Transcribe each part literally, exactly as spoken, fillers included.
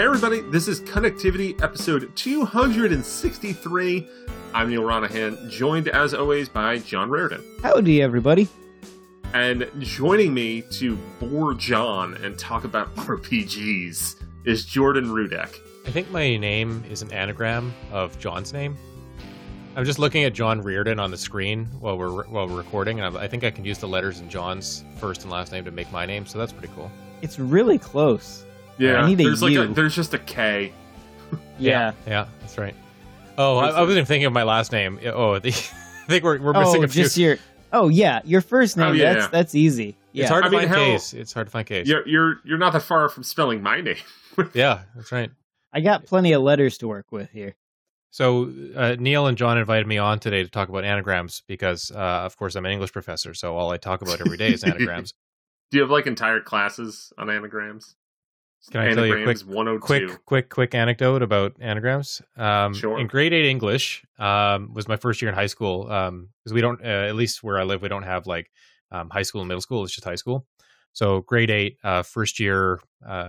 Hey everybody, this is Connectivity episode two hundred sixty-three. I'm Neil Ronahan, joined as always by John Reardon. Howdy everybody. And joining me to bore John and talk about R P Gs is Jordan Rudek. I think my name is an anagram of John's name. I'm just looking at John Reardon on the screen while we're while we're recording, and I think I can use the letters in John's first and last name to make my name, so that's pretty cool. It's really close. Yeah, I need a there's like U. a, there's just a K. Yeah. Yeah, that's right. Oh, I, I wasn't thinking of my last name. Oh, the, I think we're we're missing Oh, a few. just your. Oh yeah, your first name. Oh, yeah, that's yeah. that's easy. Yeah. It's hard to I mean, find hell, case. It's hard to find case. You're, you're you're not that far from spelling my name. Yeah, that's right. I got plenty of letters to work with here. So uh, Neil and John invited me on today to talk about anagrams because, uh, of course, I'm an English professor, so all I talk about every day is anagrams. Do you have like entire classes on anagrams? Can I tell you a quick, Anagrams one oh two. quick, quick, quick anecdote about anagrams? Um, Sure. In grade eight English, um, was my first year in high school. Um, because we don't, uh, at least where I live, we don't have like um, high school and middle school. It's just high school. So grade eight, uh, first year. Uh,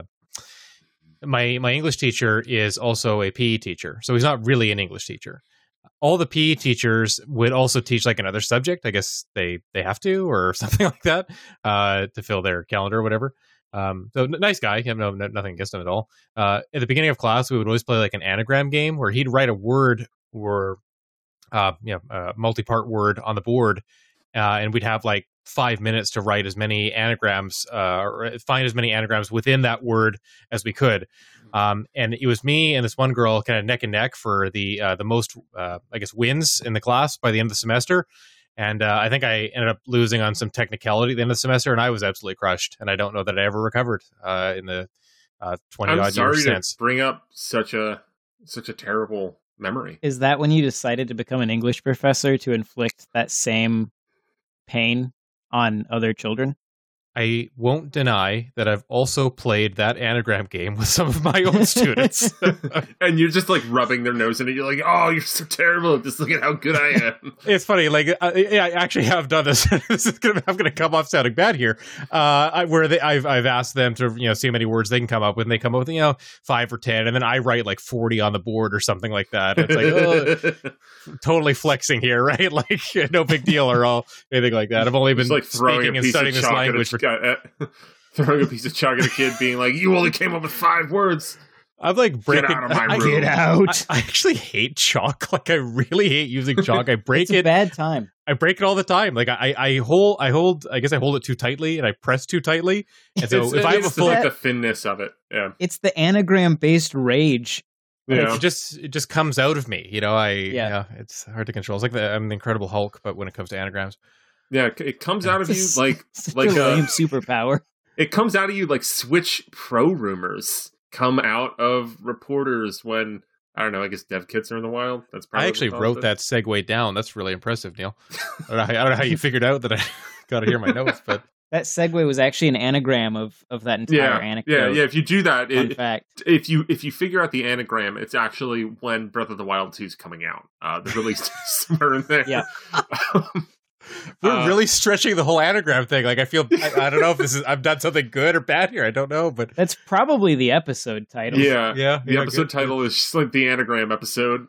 my my English teacher is also a P E teacher, so he's not really an English teacher. All the P E teachers would also teach like another subject. I guess they they have to or something like that uh, to fill their calendar or whatever. Um, so n- nice guy. I have no, no nothing against him at all. Uh, at the beginning of class, we would always play like an anagram game where he'd write a word or uh, you know, a multi-part word on the board, uh, and we'd have like five minutes to write as many anagrams, uh, or find as many anagrams within that word as we could. Um, and it was me and this one girl kind of neck and neck for the uh, the most, uh, I guess, wins in the class by the end of the semester. And uh, I think I ended up losing on some technicality at the end of the semester, and I was absolutely crushed. And I don't know that I ever recovered uh, in the uh, twenty I'm odd sorry years to since. bring up such a such a terrible memory. Is that when you decided to become an English professor to inflict that same pain on other children? I won't deny that I've also played that anagram game with some of my own students. And you're just like rubbing their nose in it. You're like, oh, you're so terrible. Just look at how good I am. It's funny, like I, I actually have done this. This is gonna, I'm going to come off sounding bad here. Uh, I, where they, I've I've asked them to you know see how many words they can come up with, and they come up with you know five or ten, and then I write like forty on the board or something like that. It's like oh, totally flexing here, right? Like no big deal or all anything like that. I've only been Just like throwing speaking a and piece studying of this chalk language at for. a, uh, throwing a piece of chalk at a kid, being like, "You only came up with five words. I'm like breaking. Get out of my I, room. Get out. I, I actually hate chalk. Like I really hate using chalk. I break It's a it. bad time. I break it all the time. Like I, I hold, I hold. I guess I hold it too tightly, and I press too tightly. And so It's, if I have a it's full, like the thinness of it. Yeah, It's the anagram based rage. yeah. it just it just comes out of me. You know, I yeah. Yeah. it's hard to control. It's like the I'm the Incredible Hulk, but when it comes to anagrams, Yeah, it comes out of you It's like such like a uh, lame superpower. it comes out of you like Switch Pro rumors come out of reporters when I don't know. I guess dev kits are in the wild. That's probably I actually what wrote caused that segue down. That's really impressive, Neil. I don't know, how- I don't know how you figured out that I got to hear my notes, but That segue was actually an anagram of, of that it. entire Yeah, anecdote. yeah, yeah. If you do that, Fun it, fact. if you if you figure out the anagram, it's actually when Breath of the Wild two is coming out. Uh, the release is somewhere in there. Yeah. Um, we're uh, really stretching the whole anagram thing. Like I feel I, I don't know if this is I've done something good or bad here. I don't know, but That's probably the episode title. yeah, yeah, The yeah, episode good. title is just like the anagram episode.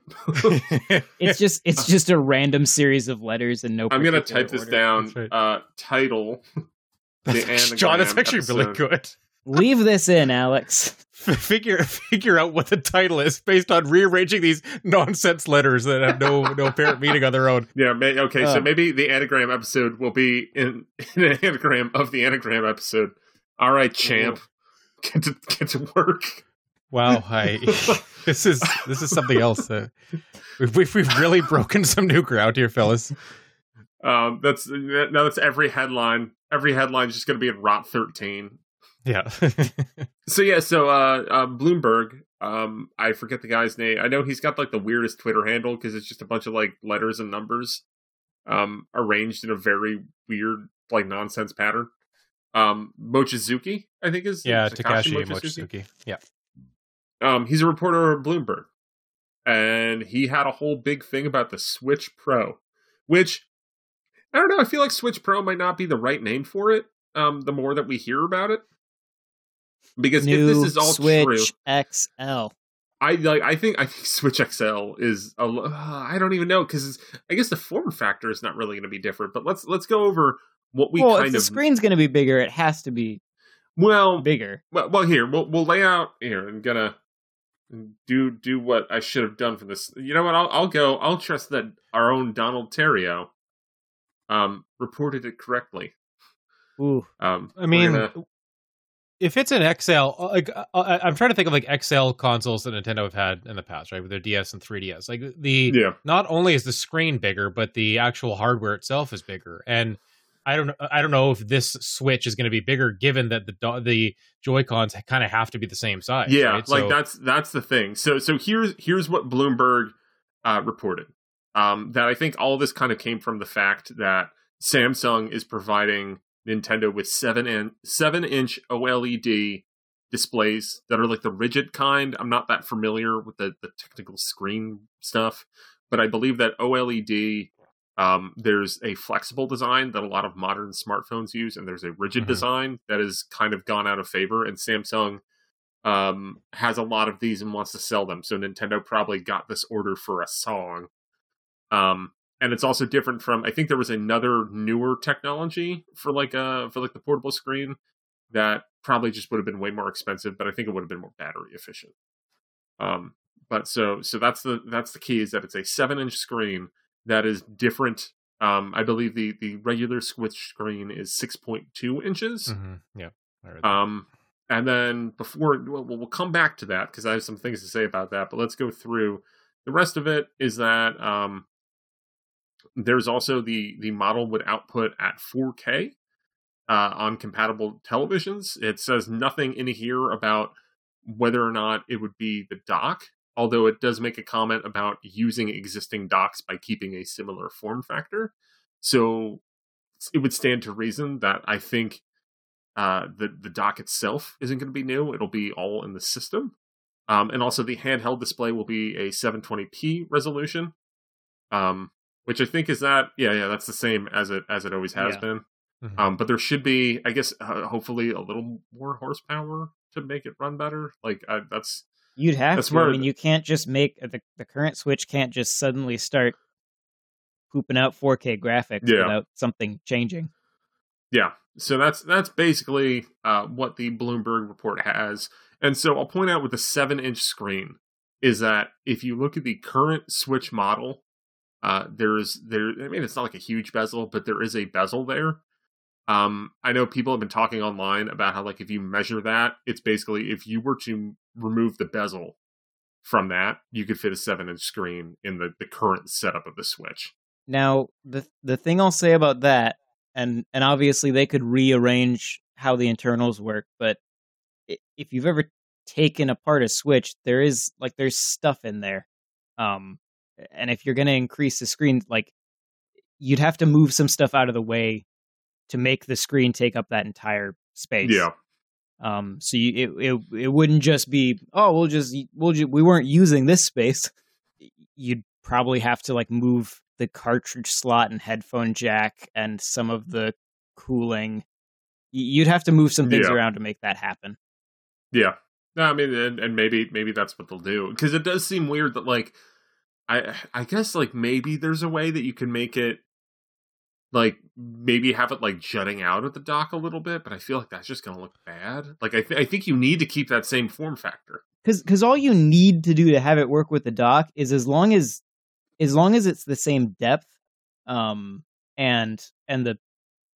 It's just it's just a random series of letters and no I'm gonna particular type this order. down. That's right. Uh, title. The anagram John, it's actually really episode. good. Leave this in, Alex. figure figure out what the title is based on rearranging these nonsense letters that have no no apparent meaning on their own. Yeah. May, okay. So Uh. maybe the anagram episode will be in, in an anagram of the anagram episode. All right, champ. Get to get to work. Wow, I this is this is something else. Uh, we've, we've we've really broken some new ground here, fellas. Um, that's now that's every headline. Every headline is just going to be in Rot thirteen. Yeah. So yeah, so uh, uh, Bloomberg. Um, I forget the guy's name. I know he's got like the weirdest Twitter handle because it's just a bunch of like letters and numbers, um, arranged in a very weird like nonsense pattern. Um, Mochizuki, I think is yeah, Takashi Takashi Mochizuki. Yeah. Um, he's a reporter at Bloomberg, and he had a whole big thing about the Switch Pro, which I don't know. I feel like Switch Pro might not be the right name for it. Um, the more that we hear about it, Because New if this is all Switch true, X L. I like. I think. I think Switch X L is. A, uh, I don't even know because I guess the form factor is not really going to be different. But let's let's go over what we well, kind if the of. screen's going to be bigger, it has to be well bigger. Well, well, here we'll we'll lay out here. I'm gonna do do what I should have done for this. You know what? I'll I'll go. I'll trust that our own Donald Terrio, um, reported it correctly. Ooh. Um, I mean, gonna... if it's an X L, like I, I'm trying to think of like X L consoles that Nintendo have had in the past, right? With their D S and three D S. Like the yeah. not only is the screen bigger, but the actual hardware itself is bigger. And I don't I don't know if this Switch is going to be bigger, given that the the Joy-Cons kind of have to be the same size. Yeah, right? like so, that's that's the thing. So so here's here's what Bloomberg uh, reported. Um, that I think all this kind of came from the fact that Samsung is providing Nintendo with seven and seven inch OLED displays that are like the rigid kind. I'm not that familiar with the, the technical screen stuff, but I believe that OLED, um, there's a flexible design that a lot of modern smartphones use, and there's a rigid mm-hmm. design that has kind of gone out of favor, and Samsung um, has a lot of these and wants to sell them. So Nintendo probably got this order for a song. Um, And it's also different from, I think there was another newer technology for like a, for like the portable screen that probably just would have been way more expensive, but I think it would have been more battery efficient. Um, but so, so that's the, that's the key, is that it's a seven inch screen that is different. Um, I believe the, the regular Switch screen is six point two inches. Mm-hmm. Yeah. Um, and then before, we'll, we'll come back to that because I have some things to say about that, but let's go through the rest of it. Is that, um, there's also the, the model would output at four K uh, on compatible televisions. It says nothing in here about whether or not it would be the dock, although it does make a comment about using existing docks by keeping a similar form factor. So it would stand to reason that I think uh, the, the dock itself isn't going to be new. It'll be all in the system. Um, and also the handheld display will be a seven twenty p resolution. Um, Which I think is that, yeah, yeah, that's the same as it as it always has yeah. been. Mm-hmm. Um, but there should be, I guess, uh, hopefully a little more horsepower to make it run better. Like uh, that's you'd have that's to. where I mean, you can't just make the the current Switch can't just suddenly start pooping out four K graphics yeah. without something changing. Yeah, so that's that's basically uh, what the Bloomberg report has. And so I'll point out with the seven inch screen is that if you look at the current Switch model. Uh, there's there. I mean, it's not like a huge bezel, but there is a bezel there. Um, I know people have been talking online about how, like, if you measure that, it's basically if you were to remove the bezel from that, you could fit a seven-inch screen in the, the current setup of the Switch. Now, the the thing I'll say about that, and and obviously they could rearrange how the internals work, but if you've ever taken apart a Switch, there is like there's stuff in there. Um. And if you're going to increase the screen, like you'd have to move some stuff out of the way to make the screen take up that entire space. Yeah. Um. So you, it it it wouldn't just be oh we'll just we'll ju- we weren't using this space. You'd probably have to like move the cartridge slot and headphone jack and some of the cooling. You'd have to move some things yeah. around to make that happen. Yeah. No, I mean, and, and maybe maybe that's what they'll do, because it does seem weird that like. I I guess like maybe there's a way that you can make it like maybe have it like jutting out at the dock a little bit, but I feel like that's just going to look bad. Like I th- I think you need to keep that same form factor. Cuz cuz all you need to do to have it work with the dock is as long as as long as it's the same depth um and and the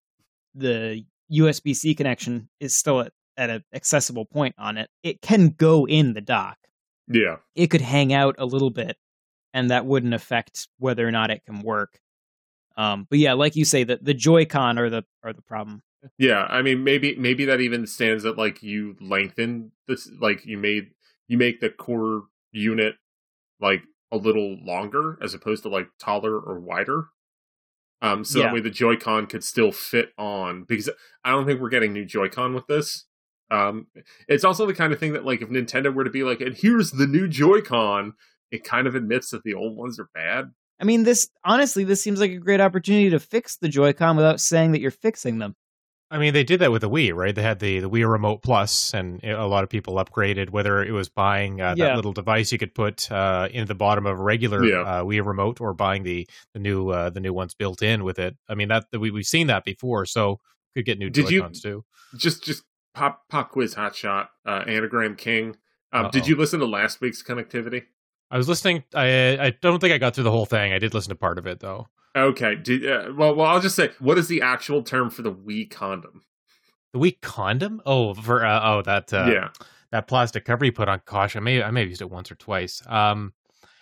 the U S B C connection is still at, at an accessible point on it. It can go in the dock. Yeah. It could hang out a little bit. And that wouldn't affect whether or not it can work. Um, but yeah, like you say, the, the Joy-Con are the are the problem. Yeah, I mean, maybe maybe that even stands at like you lengthen this, like you made you make the core unit like a little longer as opposed to like taller or wider. Um, so yeah. that way the Joy-Con could still fit on, because I don't think we're getting new Joy-Con with this. Um, it's also the kind of thing that like if Nintendo were to be like, and here's the new Joy-Con. It kind of admits that the old ones are bad. I mean, this honestly, this seems like a great opportunity to fix the Joy-Con without saying that you're fixing them. I mean, they did that with the Wii, right? They had the, the Wii Remote Plus, and a lot of people upgraded, whether it was buying uh, Yeah. that little device you could put uh, into the bottom of a regular Yeah. uh, Wii Remote, or buying the the new uh, the new ones built in with it. I mean, that we we've seen that before, so could get new Did you- Joy-Cons too. Just just pop pop quiz hotshot, uh, Anagram King. Um, Uh-oh. did you listen to last week's Connectivity? I was listening. I I don't think I got through the whole thing. I did listen to part of it though. Okay. Did, uh, well, well, I'll just say, what is the actual term for the Wii condom? The Wii condom? Oh, for uh, oh that uh, yeah. that plastic cover you put on. Gosh, I may I may have used it once or twice. Um,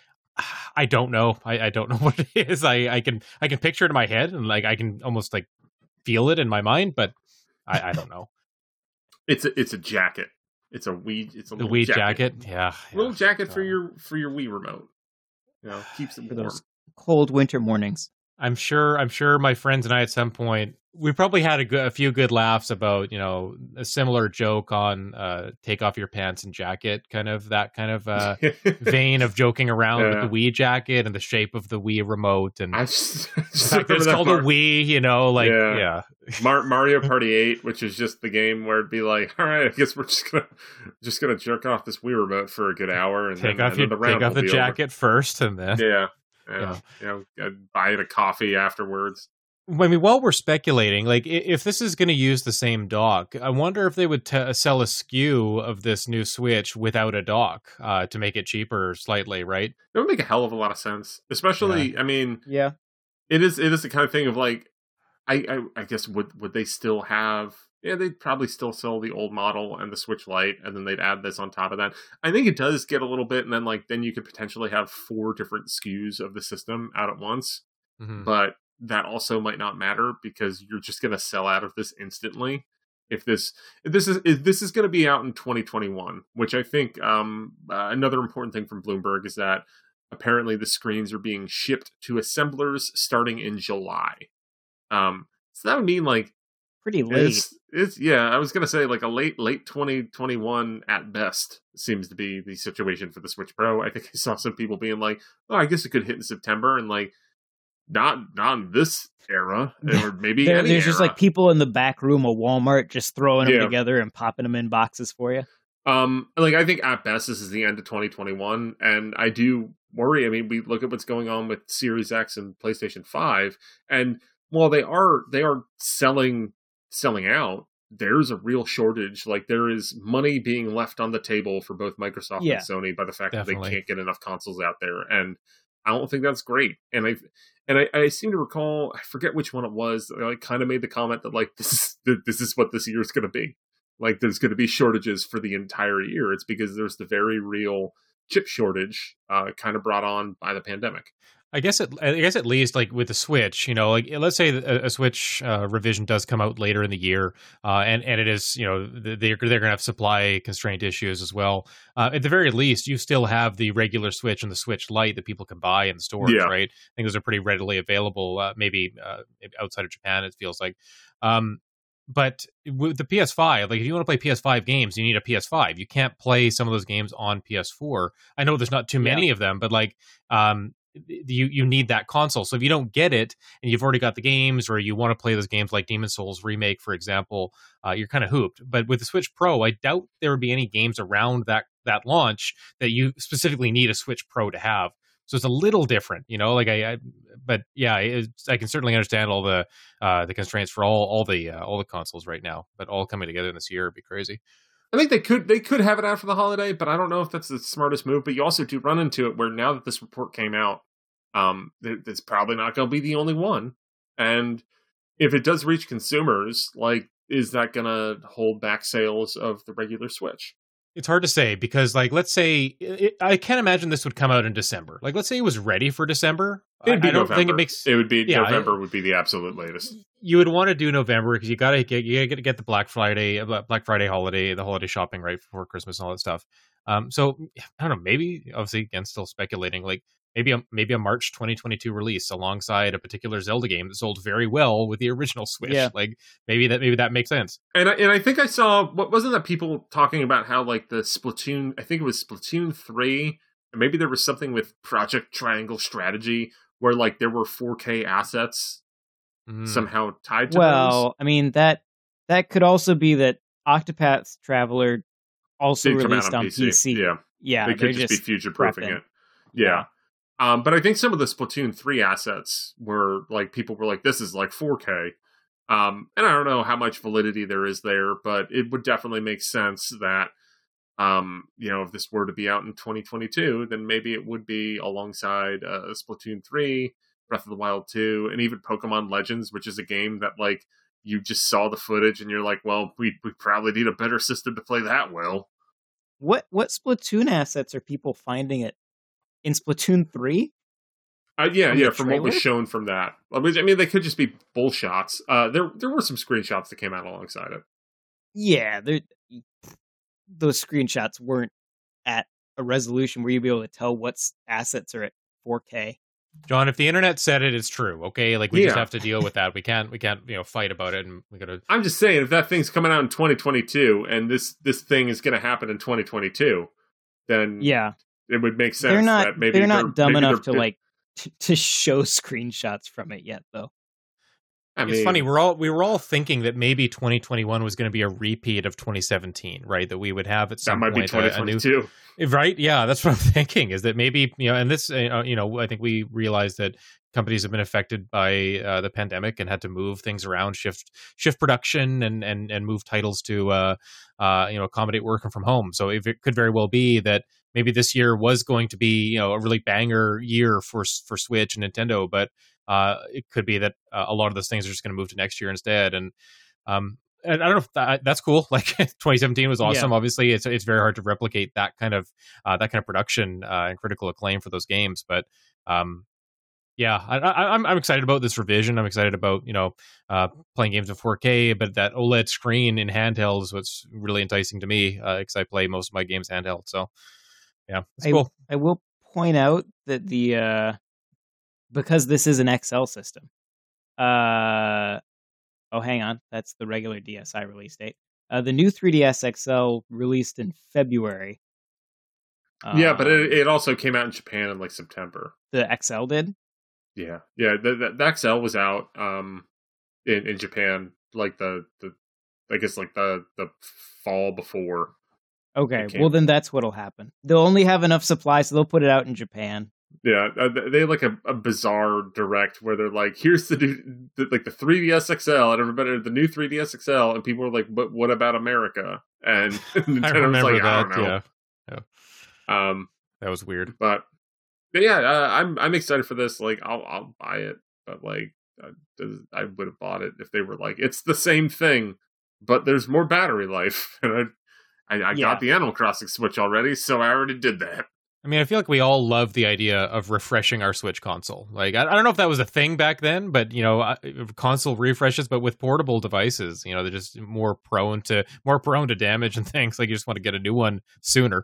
I don't know. I, I don't know what it is. I, I can I can picture it in my head, and like I can almost like feel it in my mind, but I, I don't know. It's a it's a jacket. It's a Wii. It's a The little Wii jacket. jacket, yeah, Little yeah. jacket for Uh, your for your Wii remote. You know, keeps it For warm. those cold winter mornings. I'm sure. I'm sure my friends and I at some point we probably had a, good, a few good laughs about, you know, a similar joke on uh, take off your pants and jacket, kind of that kind of uh, vein of joking around Yeah. with the Wii jacket and the shape of the Wii remote, and I just, the just fact that it's remember that called part. a Wii, you know, like Yeah. yeah, Mar- Mario Party eight, which is just the game where it'd be like, all right, I guess we're just gonna just gonna jerk off this Wii remote for a good hour and take then, off and your then the round take off will the be jacket first, and then over. Yeah, yeah, Yeah. you know, I'd buy it a coffee afterwards. I mean, while we're speculating, like i- if this is going to use the same dock, I wonder if they would t- sell a S K U of this new Switch without a dock uh, to make it cheaper slightly, right? It would make a hell of a lot of sense, especially. I mean, Yeah. it is it is the kind of thing of like, I, I I guess would would they still have? Yeah, they'd probably still sell the old model and the Switch Lite, and then they'd add this on top of that. I think it does get a little bit, and then like then you could potentially have four different S K Us of the system out at once. Mm-hmm. But that also might not matter because you're just going to sell out of this instantly. If this if this is if this is going to be out in twenty twenty-one, which I think um, uh, another important thing from Bloomberg is that apparently the screens are being shipped to assemblers starting in July. Um, so that would mean like Pretty late. it's, it's yeah. I was going to say like a late late twenty twenty-one at best seems to be the situation for the Switch Pro. I think I saw some people being like, "Oh, I guess it could hit in September," and like. Not not in this era, or maybe There, any there's just era. like people in the back room of Walmart just throwing them Yeah. together and popping them in boxes for you. Um, like I think at best this is the end of twenty twenty-one, and I do worry. I mean, we look at what's going on with Series X and PlayStation five, and while they are they are selling selling out, there's a real shortage. Like there is money being left on the table for both Microsoft Yeah. and Sony by the fact that Definitely. they can't get enough consoles out there, and I don't think that's great. And I and I, I seem to recall, I forget which one it was. I like, kind of made the comment that like this is this is what this year is going to be. Like there's going to be shortages for the entire year. It's because there's the very real chip shortage, uh, kind of brought on by the pandemic. I guess at, I guess at least like with the Switch, you know, like let's say a, a Switch uh, revision does come out later in the year, uh, and and it is, you know, they're they're going to have supply constraint issues as well. Uh, at the very least, you still have the regular Switch and the Switch Lite that people can buy in the stores, Yeah. right? I think those are pretty readily available. Uh, maybe uh, outside of Japan, it feels like. Um, But with the P S five, like if you want to play P S five games, you need a P S five. You can't play some of those games on P S four. I know there's not too many of them, but like um, you you need that console. So if you don't get it and you've already got the games, or you want to play those games like Demon's Souls Remake, for example, uh, you're kind of hooped. But with the Switch Pro, I doubt there would be any games around that that launch that you specifically need a Switch Pro to have. So it's a little different, you know. Like I, I but yeah, it's, I can certainly understand all the uh, the constraints for all all the uh, all the consoles right now. But all coming together in this year would be crazy. I think they could they could have it out for the holiday, but I don't know if that's the smartest move. But you also do run into it where now that this report came out, um, it's probably not going to be the only one. And if it does reach consumers, like, is that going to hold back sales of the regular Switch? It's hard to say because, like, let's say it, I can't imagine this would come out in December. Like, let's say it was ready for December. It'd be I, I don't November. think it makes. It would be yeah, November I, would be the absolute latest. You would want to do November because you got to get you got to get the Black Friday Black Friday holiday, the holiday shopping right before Christmas and all that stuff. Um, so I don't know. Maybe obviously again, still speculating. Like maybe a, maybe a March twenty twenty-two release alongside a particular Zelda game that sold very well with the original Switch. Yeah. Like maybe that maybe that makes sense. And I, and I think I saw what wasn't that people talking about how like the Splatoon. I think it was Splatoon three. Or maybe there was something with Project Triangle Strategy where like there were four K assets Mm. somehow tied to Well, those. I mean that that could also be that Octopath Traveler also Did come out released on on P C. P C. Yeah. Yeah, They they're could just, just be future proofing prepping. it. Yeah. Um, but I think some of the Splatoon three assets were like, people were like, this is like four K. Um, and I don't know how much validity there is there, but it would definitely make sense that, um, you know, if this were to be out in twenty twenty-two, then maybe it would be alongside uh, Splatoon three, Breath of the Wild two, and even Pokemon Legends, which is a game that, like, you just saw the footage and you're like, well, we we probably need a better system to play that well. What what Splatoon assets are people finding it in Splatoon three? Uh, yeah, From yeah. the From what was trailer? shown from that, I mean, I mean, they could just be bull shots. Uh, there, there were some screenshots that came out alongside it. Yeah, they're- those screenshots weren't at a resolution where you'd be able to tell what s- assets are at four K. John, if the internet said it, it's true. Okay, like we just Yeah. have to deal with that. We can't, we can't, you know, fight about it, and we gotta. I'm just saying, if that thing's coming out in twenty twenty-two, and this this thing is going to happen in twenty twenty-two, then Yeah, it would make sense they're not that maybe they're not dumb maybe enough to they're- like t- to show screenshots from it yet, though. I mean, It's funny. We're all we were all thinking that maybe twenty twenty-one was going to be a repeat of twenty seventeen, right? That we would have at that some might be point twenty a, a new, twenty-two. right? Yeah, that's what I'm thinking. Is that maybe, you know, and this, uh, you know, I think we realized that companies have been affected by uh, the pandemic and had to move things around, shift shift production, and and and move titles to uh, uh, you know, accommodate working from home. So if it could very well be that maybe this year was going to be, you know, a really banger year for for Switch and Nintendo, but uh, it could be that uh, a lot of those things are just going to move to next year instead. And um, and I don't know if that, that's cool. Like twenty seventeen was awesome. Yeah. Obviously, it's it's very hard to replicate that kind of uh, that kind of production uh, and critical acclaim for those games. But um, yeah, I, I, I'm I'm excited about this revision. I'm excited about, you know, uh, playing games in four K, but that OLED screen in handheld is what's really enticing to me, because I play most of my games handheld. So yeah, it's I, cool. I will point out that the uh, because this is an X L system. Uh, oh, hang on, that's the regular D S i release date. Uh, the new three D S X L released in February. Yeah, but it, Um, it also came out in Japan in like September. the X L did. Yeah, yeah. The, the, the X L was out um in, in Japan like the the I guess like the the fall before. Okay, It came- well then that's what'll happen. They'll only have enough supply, so they'll put it out in Japan. Yeah, uh, they had like a, a bizarre direct where they're like, "Here's the, new, the like the three D S X L and everybody the new three D S X L," and people were like, "But what about America?" And Nintendo I remember was like, "I that. don't know." Yeah, Um, that was weird. but, but yeah, uh, I'm I'm excited for this. Like, I'll I'll buy it, but like, uh, does- I would have bought it if they were like, "It's the same thing, but there's more battery life." And I I, I Yeah. got the Animal Crossing Switch already, so I already did that. I mean, I feel like we all love the idea of refreshing our Switch console. Like, I, I don't know if that was a thing back then, but, you know, uh, console refreshes, but with portable devices, you know, they're just more prone to more prone to damage and things. Like, you just want to get a new one sooner.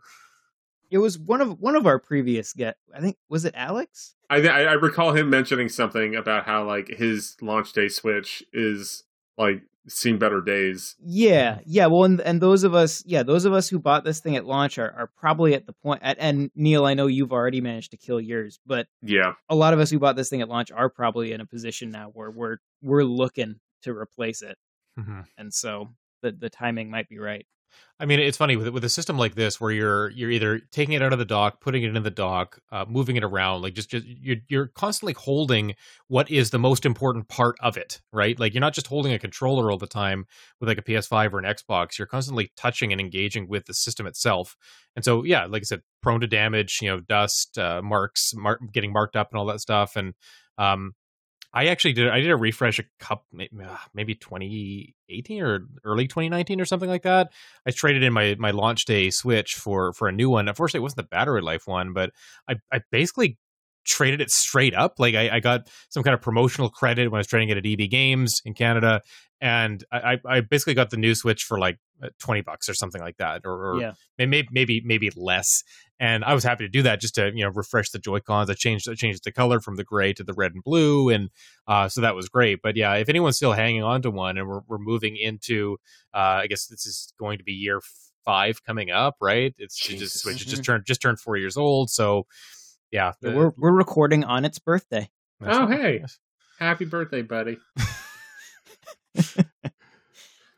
It was one of one of our previous get. I think was it Alex? I, I I recall him mentioning something about how like his launch day Switch is like seen better days. Yeah, yeah. Well, and, and those of us, yeah, those of us who bought this thing at launch are, are probably at the point. At, and Neil, I know you've already managed to kill yours, but Yeah, a lot of us who bought this thing at launch are probably in a position now where we're we're looking to replace it, Mm-hmm. and so the the timing might be right. I mean, it's funny with with a system like this where you're you're either taking it out of the dock, putting it in the dock, uh, moving it around, like just just you're you're constantly holding what is the most important part of it, right? Like you're not just holding a controller all the time with like a P S five or an Xbox. You're constantly touching and engaging with the system itself. And so, yeah, like I said, prone to damage, you know, dust, uh, marks, mark, getting marked up, and all that stuff. And um, I actually did. I did a refresh a couple, maybe twenty eighteen or early twenty nineteen or something like that. I traded in my my launch day Switch for for a new one. Unfortunately, it wasn't the battery life one, but I I basically traded it straight up. Like I, I got some kind of promotional credit when I was trading it at E B Games in Canada, and I I basically got the new Switch for like twenty bucks or something like that, or, or Yeah. maybe maybe maybe less. And I was happy to do that just to, you know, refresh the Joy-Cons. I changed I changed the color from the gray to the red and blue, and uh, so that was great. But yeah, if anyone's still hanging on to one, and we're we're moving into, uh, I guess this is going to be year five coming up, right? It's it just Switch Mhm. just turned just turned four years old, so yeah. Yeah, the- we're we're recording on its birthday. Oh, hey. happy birthday, buddy.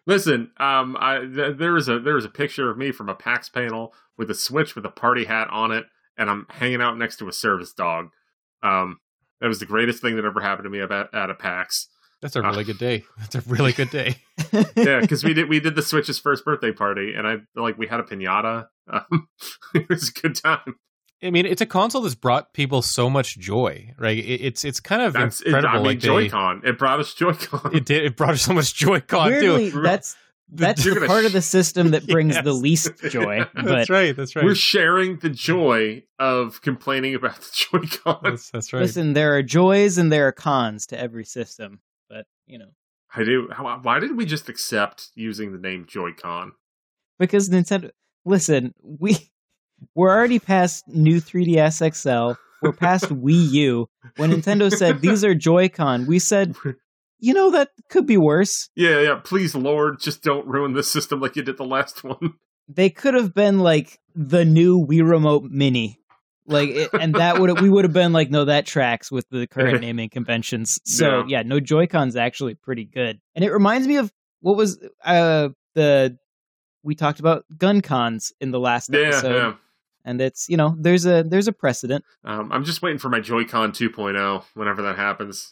Listen, um, I th- there is a there is a picture of me from a PAX panel with a Switch with a party hat on it, and I'm hanging out next to a service dog. Um, that was the greatest thing that ever happened to me about at a PAX. That's a really uh, good day. That's a really good day. Yeah, because we did we did the Switch's first birthday party, and I like we had a piñata. Um, it was a good time. I mean, it's a console that's brought people so much joy, right? It, it's it's kind of that's, incredible. It, I mean, like Joy-Con. They, it brought us Joy-Con. It did. It brought us so much Joy-Con Weirdly, too. That's that's the part sh- of the system that brings yes. the least joy. But that's right. That's right. We're sharing the joy of complaining about the Joy-Con. That's, that's right. Listen, there are joys and there are cons to every system, but you know. I do. How, why did we just accept using the name Joy-Con? Because Nintendo. Listen, we. We're already past new three D S X L. We're past Wii U. When Nintendo said, these are Joy-Con, we said, you know, that could be worse. Yeah, yeah. Please, Lord, just don't ruin this system like you did the last one. They could have been like the new Wii Remote Mini. Like, it, and that would we would have been like, no, that tracks with the current naming conventions. So, yeah, yeah no, Joy-Con's actually pretty good. And it reminds me of what was uh, the... We talked about gun cons in the last yeah, episode. Yeah. And it's, you know, there's a there's a precedent. Um, I'm just waiting for my Joy-Con two point oh whenever that happens.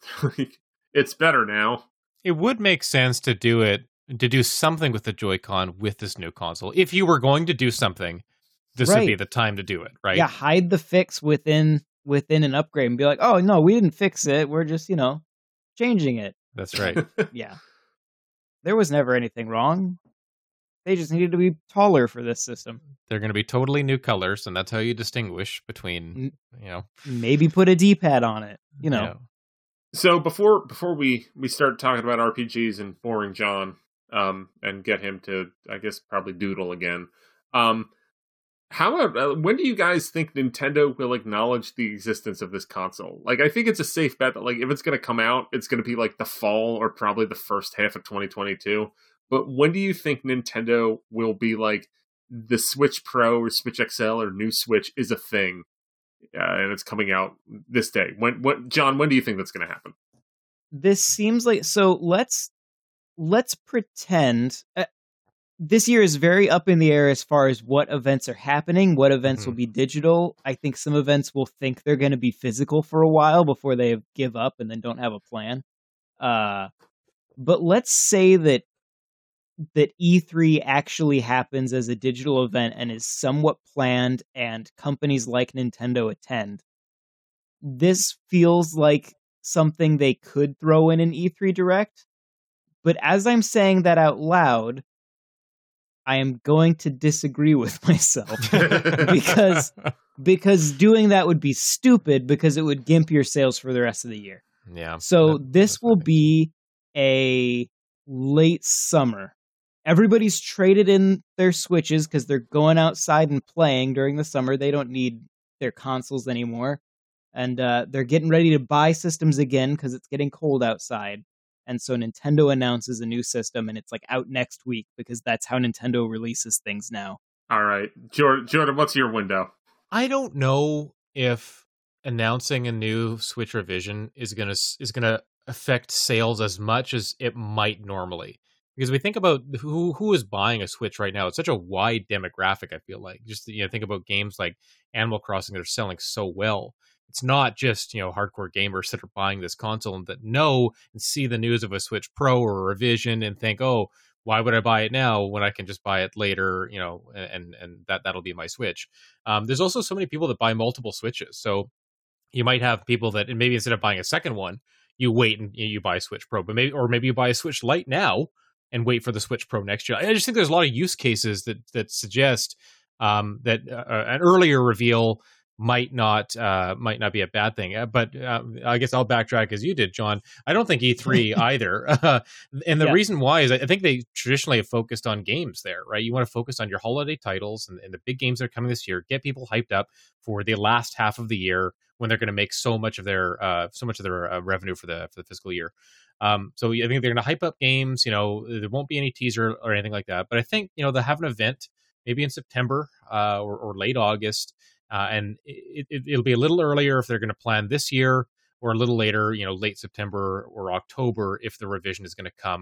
It's better now. It would make sense to do it, to do something with the Joy-Con with this new console. If you were going to do something, this right. would be the time to do it, right? Yeah, hide the fix within within an upgrade and be like, oh, no, we didn't fix it. We're just, you know, changing it. That's right. Yeah. There was never anything wrong. They just needed to be taller for this system. They're going to be totally new colors, and that's how you distinguish between, you know... Maybe put a D-pad on it, you know. Yeah. So before before we, we start talking about R P Gs and boring John, um, and get him to, I guess, probably doodle again, um, how uh, when do you guys think Nintendo will acknowledge the existence of this console? Like, I think it's a safe bet that, like, if it's going to come out, it's going to be, like, the fall or probably the first half of twenty twenty-two. But when do you think Nintendo will be like, the Switch Pro or Switch X L or new Switch is a thing, uh, and it's coming out this day? When, what, John? When do you think that's going to happen? This seems like so. Let's let's pretend uh, this year is very up in the air as far as what events are happening. What events mm-hmm. will be digital? I think some events will think they're going to be physical for a while before they give up and then don't have a plan. Uh, but let's say that. that E three actually happens as a digital event and is somewhat planned and companies like Nintendo attend. This feels like something they could throw in an E three Direct, but as I'm saying that out loud, I am going to disagree with myself because because doing that would be stupid because it would gimp your sales for the rest of the year. Yeah. So that, this will be a late summer. Everybody's traded in their Switches because they're going outside and playing during the summer. They don't need their consoles anymore. And uh, they're getting ready to buy systems again because it's getting cold outside. And so Nintendo announces a new system, and it's like out next week because that's how Nintendo releases things now. All right. Jordan, Jordan, what's your window? I don't know if announcing a new Switch revision is going to is going to affect sales as much as it might normally. Because we think about who who is buying a Switch right now. It's such a wide demographic, I feel like. Just, you know, think about games like Animal Crossing that are selling so well. It's not just, you know, hardcore gamers that are buying this console and that know and see the news of a Switch Pro or a revision and think, oh, why would I buy it now when I can just buy it later, you know, and and that, that'll be my Switch. Um, there's also so many people that buy multiple Switches. So you might have people that, and maybe instead of buying a second one, you wait and you buy a Switch Pro, but maybe, or maybe you buy a Switch Lite now and wait for the Switch Pro next year. I just think there's a lot of use cases that that suggest um, that uh, an earlier reveal might not uh, might not be a bad thing. Uh, but uh, I guess I'll backtrack as you did, John. I don't think E three either. Uh, and the yeah. reason why is I think they traditionally have focused on games there, right? You want to focus on your holiday titles and, and the big games that are coming this year. Get people hyped up for the last half of the year when they're going to make so much of their uh, so much of their uh, revenue for the for the fiscal year. Um, so I think they're going to hype up games. You know, there won't be any teaser or anything like that. But I think, you know, they'll have an event maybe in September uh, or, or late August, uh, and it, it, it'll be a little earlier if they're going to plan this year, or a little later, you know, late September or October if the revision is going to come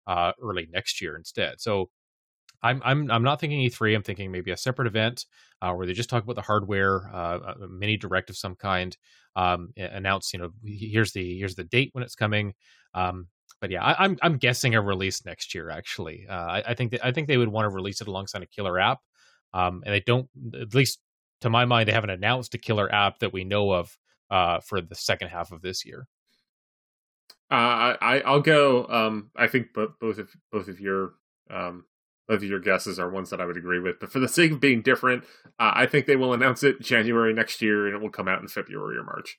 uh, early next year instead. So I'm I'm I'm not thinking E three. I'm thinking maybe a separate event uh, where they just talk about the hardware, uh, a mini direct of some kind. Um, announce, you know, here's the here's the date when it's coming. Um, but yeah, I, I'm I'm guessing a release next year. Actually, uh, I, I think that I think they would want to release it alongside a killer app. Um, and they don't, at least to my mind, they haven't announced a killer app that we know of uh, for the second half of this year. Uh, I I'll go. Um, I think both both of both of your um. Both of your guesses are ones that I would agree with. But for the sake of being different, uh, I think they will announce it January next year, and it will come out in February or March.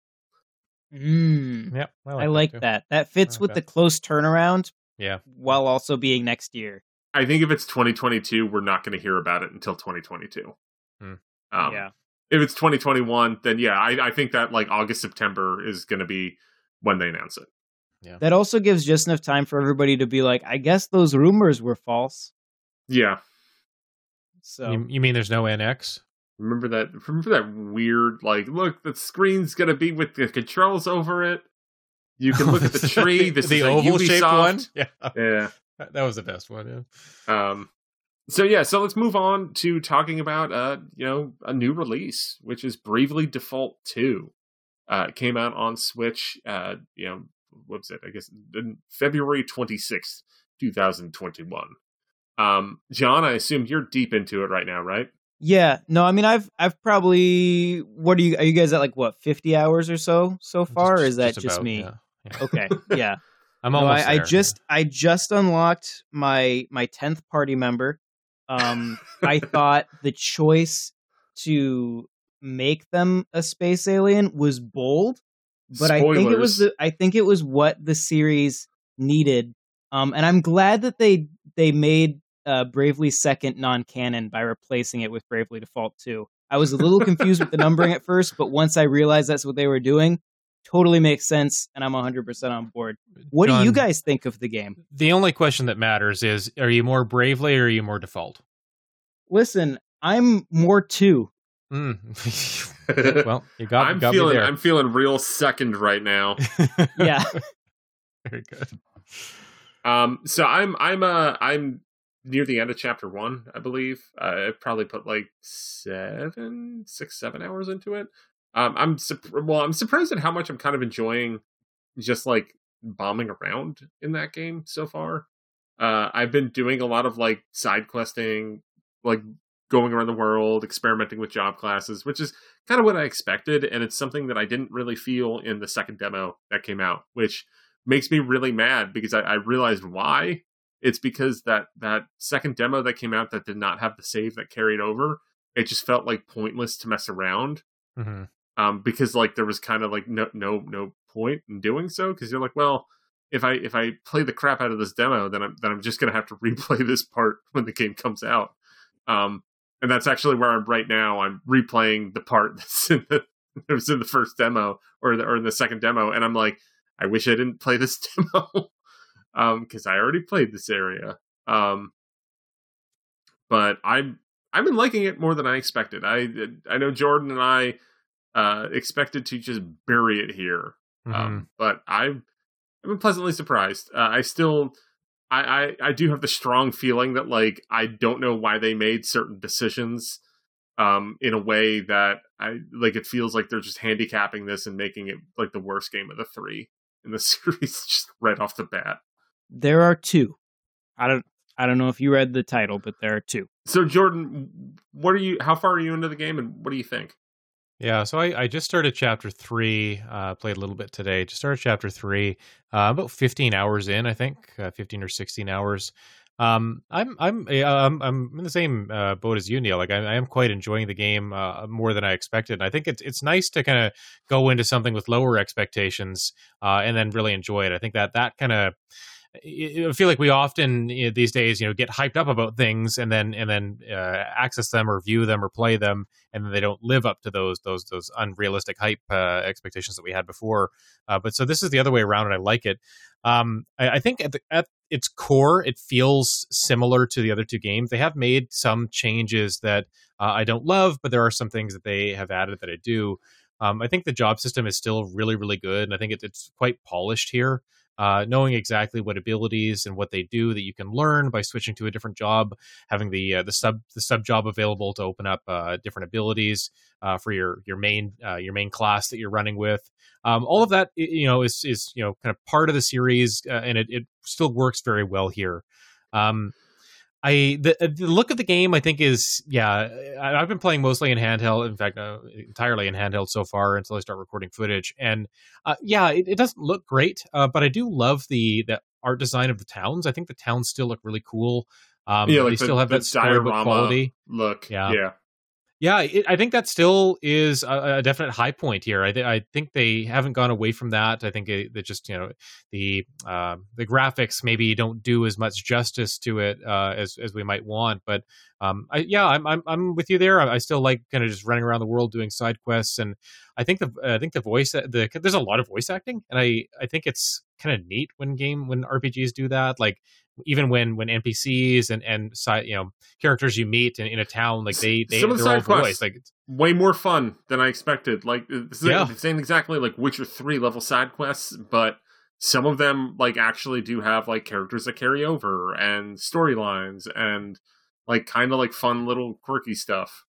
Mm. Yeah, I like, I like that, that. That fits like with that. the close turnaround. Yeah. While also being next year. I think if it's twenty twenty-two, we're not going to hear about it until twenty twenty-two. Hmm. Um, yeah. If it's twenty twenty-one, then yeah, I, I think that like August, September is going to be when they announce it. Yeah. That also gives just enough time for everybody to be like, I guess those rumors were false. Yeah. So you, you mean there's no N X? Remember that? Remember that weird like, look, the screen's going to be with the controls over it. You can look at the tree. This the is oval shaped one. Yeah, yeah, that was the best one. Yeah. Um. So yeah, so let's move on to talking about uh, you know, a new release, which is Bravely Default two. Uh, it came out on Switch. Uh, you know, what's it? I guess February twenty-sixth, twenty twenty-one. Um, John, I assume you're deep into it right now, right? Yeah, no, I mean, I've I've probably what are you are you guys at like what fifty hours or so so far? Just, or is that just, just about, me? Yeah. Yeah. Okay, yeah. I'm no, almost I, there. I just I just unlocked my my tenth party member. Um, I thought the choice to make them a space alien was bold, but Spoilers. I think it was the I think it was what the series needed. Um, and I'm glad that they they made uh, Bravely Second non-canon by replacing it with Bravely Default two. I was a little confused with the numbering at first, but once I realized that's what they were doing, totally makes sense, and I'm one hundred percent on board. What John, do you guys think of the game? The only question that matters is, are you more Bravely or are you more Default? Listen, I'm more two. Mm. Well, you got, I'm got feeling, me there. I'm feeling real second right now. Yeah. Very good. Um, so I'm, I'm, uh, I'm near the end of chapter one, I believe. Uh, I've probably put like seven, six, seven hours into it. Um, I'm, well, I'm surprised at how much I'm kind of enjoying just like bombing around in that game so far. Uh, I've been doing a lot of like side questing, like going around the world, experimenting with job classes, which is kind of what I expected. And it's something that I didn't really feel in the second demo that came out, which makes me really mad because I, I realized why. It's because that, that second demo that came out that did not have the save that carried over, it just felt like pointless to mess around. Mm-hmm. Um, because like there was kind of like no no no point in doing so, because you're like, well, if I if I play the crap out of this demo, then I'm then I'm just gonna have to replay this part when the game comes out. Um, and that's actually where I'm right now. I'm replaying the part that's in the that was in the first demo or the, or in the second demo, and I'm like, I wish I didn't play this demo, um, because I already played this area. Um, but I'm I've been liking it more than I expected. I I know Jordan and I. Uh, expected to just bury it here, Mm-hmm. um, but I've, I've been pleasantly surprised. Uh, I still, I, I, I do have the strong feeling that like I don't know why they made certain decisions, um, in a way that I like. It feels like they're just handicapping this and making it like the worst game of the three in the series, just right off the bat. There are two. I don't. I don't know if you read the title, but there are two. So Jordan, what are you? How far are you into the game, and what do you think? Yeah, so I, I just started chapter three, uh, played a little bit today, just started chapter three, uh, about fifteen hours in, I think, uh, fifteen or sixteen hours. Um, I'm, I'm, I'm, I'm in the same uh, boat as you, Neil. Like I, I am quite enjoying the game uh, more than I expected. I think it's, it's nice to kind of go into something with lower expectations uh, and then really enjoy it. I think that that kind of, I feel like we often you know, these days, you know, get hyped up about things and then and then uh, access them or view them or play them, and then they don't live up to those those those unrealistic hype uh, expectations that we had before. Uh, but so this is the other way around, and I like it. Um, I, I think at, the, at its core, it feels similar to the other two games. They have made some changes that uh, I don't love, but there are some things that they have added that I do. Um, I think the job system is still really, really good, and I think it, it's quite polished here. uh, knowing exactly what abilities and what they do that you can learn by switching to a different job, having the uh, the sub the sub job available to open up uh, different abilities uh, for your your main uh, your main class that you're running with. Um, all of that, you know, is is you know kind of part of the series, uh, and it, it still works very well here. Um, I the, the look of the game, I think, is yeah. I, I've been playing mostly in handheld. In fact, uh, entirely in handheld so far until I start recording footage. And uh, yeah, it, it doesn't look great, uh, but I do love the the art design of the towns. I think the towns still look really cool. Um, yeah, like they the, still have the that storybook quality look. Yeah. yeah. Yeah, it, I think that still is a, a definite high point here. I, th- I think they haven't gone away from that. I think it, it just, you know, the uh, the graphics maybe don't do as much justice to it uh, as as we might want. But um, I, yeah, I'm I'm I'm with you there. I, I still like kind of just running around the world doing side quests, and I think the I think the voice the there's a lot of voice acting, and I I think it's kind of neat when game when R P Gs do that, like. Even when, when N P Cs and and side, you know characters you meet in, in a town, like they they Some of the they're all side voiced, quests, like way more fun than I expected. Like this is Yeah. the same exactly like Witcher three level side quests, but some of them like actually do have like characters that carry over and storylines and like kind of like fun little quirky stuff.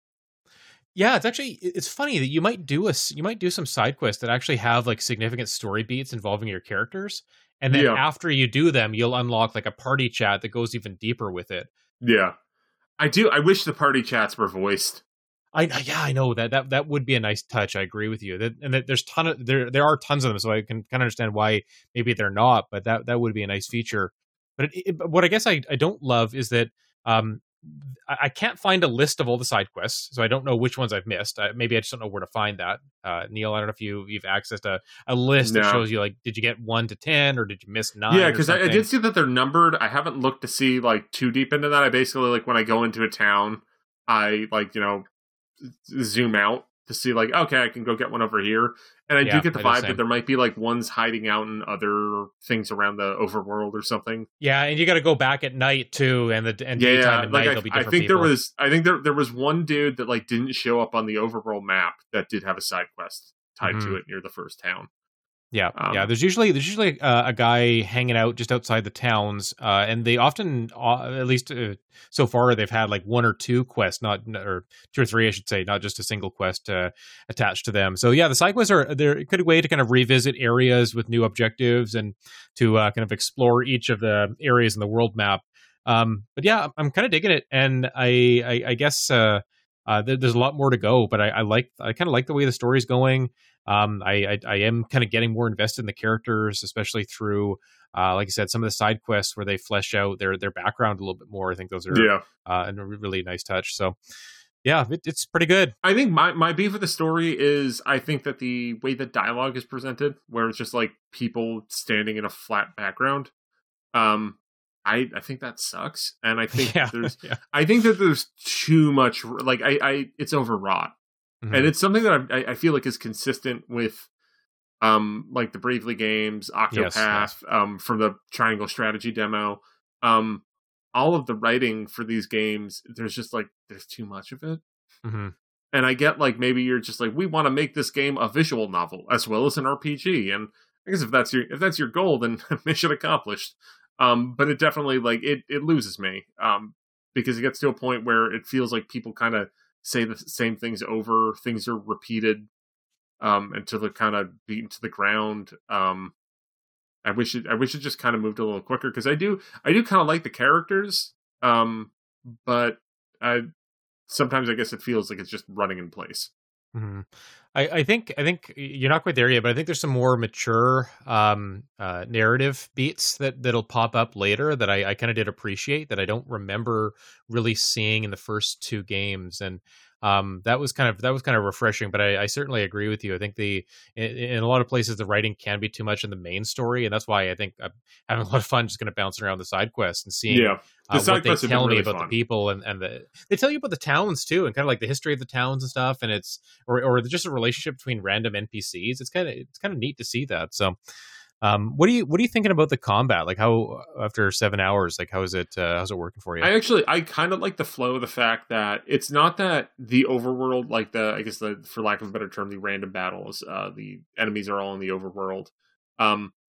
Yeah, it's actually it's funny that you might do a you might do some side quests that actually have like significant story beats involving your characters, and then Yeah. after you do them, you'll unlock like a party chat that goes even deeper with it. Yeah, I do. I wish the party chats were voiced. I yeah, I know that that that would be a nice touch. I agree with you. That, and that there's ton of there there are tons of them, so I can kind of understand why maybe they're not, but that that would be a nice feature. But it, it, what I guess I, I don't love is that um I, I can't find a list of all the side quests, so I don't know which ones I've missed. Uh, maybe I just don't know where to find that. Uh, Neil, I don't know if you you've accessed a, a list No. that shows you like did you get one to ten or did you miss nine? Yeah, or because I, I something? did see that they're numbered. I haven't looked to see like too deep into that. I basically like when I go into a town, I like you know zoom out to see like okay, I can go get one over here, and I Yeah, do get the I do the vibe same. that there might be like ones hiding out in other things around the overworld or something. Yeah, and you got to go back at night too, and the and Yeah, daytime and like night I, there'll be I different think people. there was I think there there was one dude that like didn't show up on the overworld map that did have a side quest tied Mhm. to it near the first town. Yeah, Um, yeah. There's usually there's usually uh, a guy hanging out just outside the towns, uh, and they often, uh, at least uh, so far, they've had like one or two quests, not or two or three, I should say, not just a single quest uh, attached to them. So yeah, the side quests are they're a good way to kind of revisit areas with new objectives and to uh, kind of explore each of the areas in the world map. Um, but yeah, I'm kind of digging it, and I I, I guess uh, uh, there, there's a lot more to go, but I, I like I kind of like the way the story's going. Um, I, I, I am kind of getting more invested in the characters, especially through, uh, like I said, some of the side quests where they flesh out their their background a little bit more. I think those are yeah. uh, a really nice touch. So, yeah, it, it's pretty good. I think my, my beef with the story is I think that the way that dialogue is presented, where it's just like people standing in a flat background, um, I I think that sucks, and I think Yeah, there's yeah. I think that there's too much like I, I it's overwrought, Mhm. and it's something that I, I feel like is consistent with um like the Bravely games, Octopath, Yes, yes. um from the Triangle Strategy demo, um all of the writing for these games. There's just like there's too much of it. Mhm. And I get like maybe you're just like we want to make this game a visual novel as well as an R P G, and I guess if that's your if that's your goal, then mission accomplished. Um, but it definitely like it it loses me um, because it gets to a point where it feels like people kind of say the same things over. Things are repeated um, until they're kind of beaten to the ground. Um, I wish it I wish it just kind of moved a little quicker because I do I do kind of like the characters, um, but I. Sometimes I guess it feels like it's just running in place. Mm-hmm. I, I think I think you're not quite there yet, but I think there's some more mature um, uh, narrative beats that that'll pop up later that I, I kind of did appreciate that I don't remember really seeing in the first two games, and um, that was kind of that was kind of refreshing. But I, I certainly agree with you. I think the in, in a lot of places the writing can be too much in the main story, and that's why I think I'm having a lot of fun just kind of bouncing around the side quests and seeing. Yeah. The Uh, side what they quests have tell been me really about fun. the people and, and the they tell you about the towns too and kind of like the history of the towns and stuff, and it's or or just a relationship between random N P Cs. It's kind of it's kind of neat to see that. So um what do you what are you thinking about the combat? Like how after seven hours, like how is it uh, how's it working for you? I actually I kind of like the flow of the fact that it's not that the overworld, like the I guess the for lack of a better term, the random battles, uh, the enemies are all in the overworld. Um,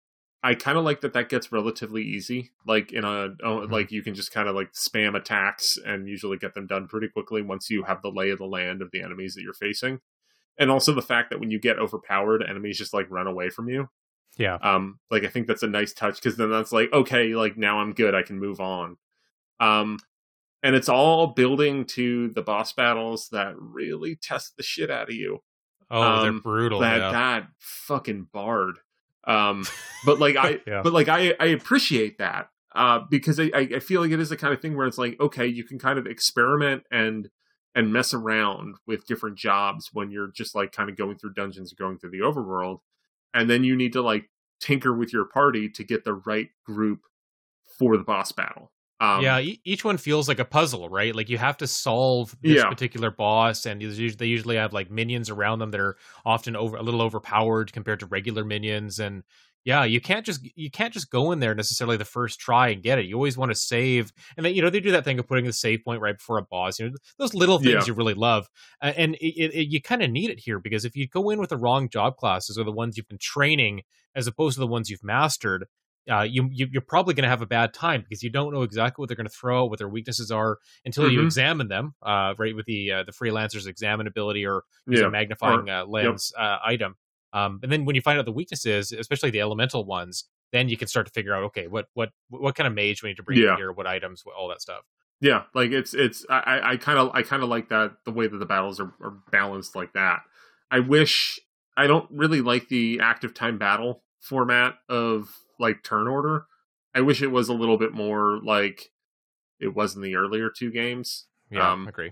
I kind of like that that gets relatively easy. Like in a oh, like you can just kind of like spam attacks and usually get them done pretty quickly once you have the lay of the land of the enemies that you're facing. And also the fact that when you get overpowered, enemies just like run away from you. Yeah. Um, like I think that's a nice touch because then that's like, okay, like now I'm good, I can move on. Um, and it's all building to the boss battles that really test the shit out of you. Oh, um, they're brutal. That yeah. that fucking bard. Um, but like I, yeah. but like I, I appreciate that uh, because I, I feel like it is the kind of thing where it's like, okay, you can kind of experiment and and mess around with different jobs when you're just like kind of going through dungeons and going through the overworld, and then you need to like tinker with your party to get the right group for the boss battle. Um, yeah, e- each one feels like a puzzle, right? Like you have to solve this yeah. particular boss, and they usually have like minions around them that are often over a little overpowered compared to regular minions. And yeah, you can't just you can't just go in there necessarily the first try and get it. You always want to save, and then you know they do that thing of putting the save point right before a boss. You know those little things yeah. you really love, uh, and it, it, it, you kind of need it here because if you go in with the wrong job classes or the ones you've been training as opposed to the ones you've mastered. Uh, you, you you're probably going to have a bad time because you don't know exactly what they're going to throw, what their weaknesses are until mm-hmm. you examine them. Uh, right with the uh, the freelancer's examinability or yeah. a magnifying or, uh, lens yep. uh, item, um, and then when you find out the weaknesses, especially the elemental ones, then you can start to figure out okay, what what what kind of mage we need to bring yeah. in here, what items, what, all that stuff. Yeah, like it's it's I kind of I kind of like that the way that the battles are, are balanced like that. I wish I don't really like the active time battle format of like turn order. I wish it was a little bit more like it was in the earlier two games. Yeah, um, I agree.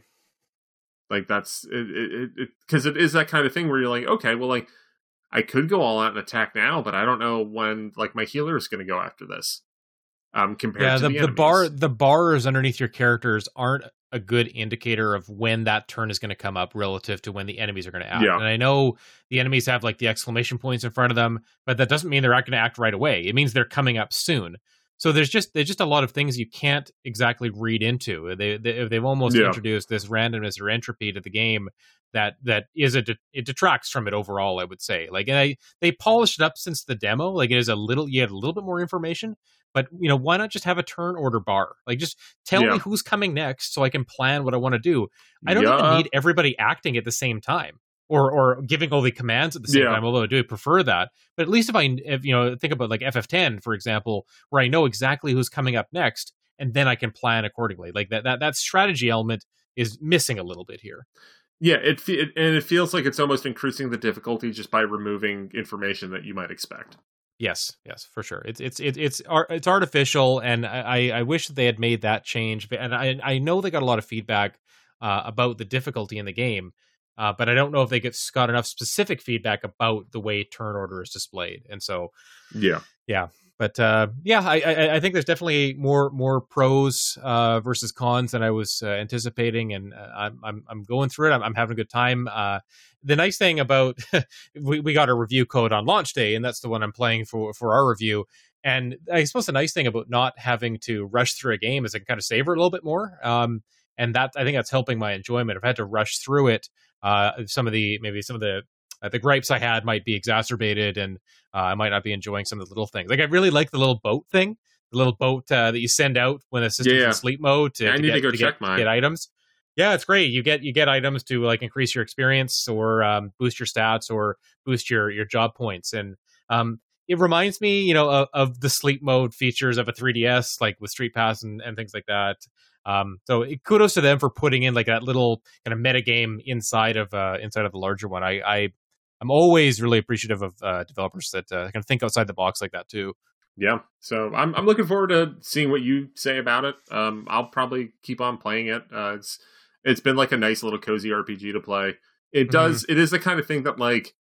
Like that's it because it, it, it is that kind of thing where you're like, okay, well, like I could go all out and attack now, but I don't know when like my healer is going to go after this. Um, compared yeah, to the, the, the enemies. bar the bars underneath your characters aren't a good indicator of when that turn is going to come up relative to when the enemies are going to act. Yeah. And I know the enemies have like the exclamation points in front of them, but that doesn't mean they're not going to act right away. It means they're coming up soon. So there's just there's just a lot of things you can't exactly read into. They, they they've almost yeah. introduced this randomness or entropy to the game that that is a de- it detracts from it overall. I would say like and I, they polished it up since the demo. Like it is a little you had a little bit more information. But, you know, why not just have a turn order bar? Like, just tell yeah. me who's coming next so I can plan what I want to do. I don't yeah. even need everybody acting at the same time or or giving all the commands at the same yeah. time, although I do prefer that. But at least if I, if, you know, think about like F F ten, for example, where I know exactly who's coming up next, and then I can plan accordingly. Like, that that, that strategy element is missing a little bit here. Yeah, it, it and it feels like it's almost increasing the difficulty just by removing information that you might expect. Yes, yes, for sure. It's it's it's it's it's artificial, and I I wish that they had made that change. And I I know they got a lot of feedback uh, about the difficulty in the game, uh, but I don't know if they get got enough specific feedback about the way turn order is displayed. And so, yeah, yeah. But uh, yeah, I, I I think there's definitely more more pros uh, versus cons than I was uh, anticipating, and uh, I'm I'm I'm going through it. I'm, I'm having a good time. Uh, the nice thing about we we got a review code on launch day, and that's the one I'm playing for for our review. And I suppose the nice thing about not having to rush through a game is I can kind of savor it a little bit more. Um, and that I think that's helping my enjoyment. If I had to rush through it, uh, some of the maybe some of the Uh, the gripes I had might be exacerbated, and uh, I might not be enjoying some of the little things. Like I really like the little boat thing, the little boat uh, that you send out when the system's yeah. in sleep mode to, yeah, I to, need get, to go to check get, mine. get items. Yeah, it's great. You get you get items to like increase your experience or um, boost your stats or boost your your job points, and um, it reminds me, you know, of, of the sleep mode features of a three D S, like with Street Pass and, and things like that. Um, so it, kudos to them for putting in like that little kind of meta game inside of uh, inside of the larger one. I, I I'm always really appreciative of uh, developers that uh, can think outside the box like that too. Yeah, so I'm I'm looking forward to seeing what you say about it. Um, I'll probably keep on playing it. Uh, it's it's been like a nice little cozy R P G to play. It does. Mm-hmm. It is the kind of thing that like,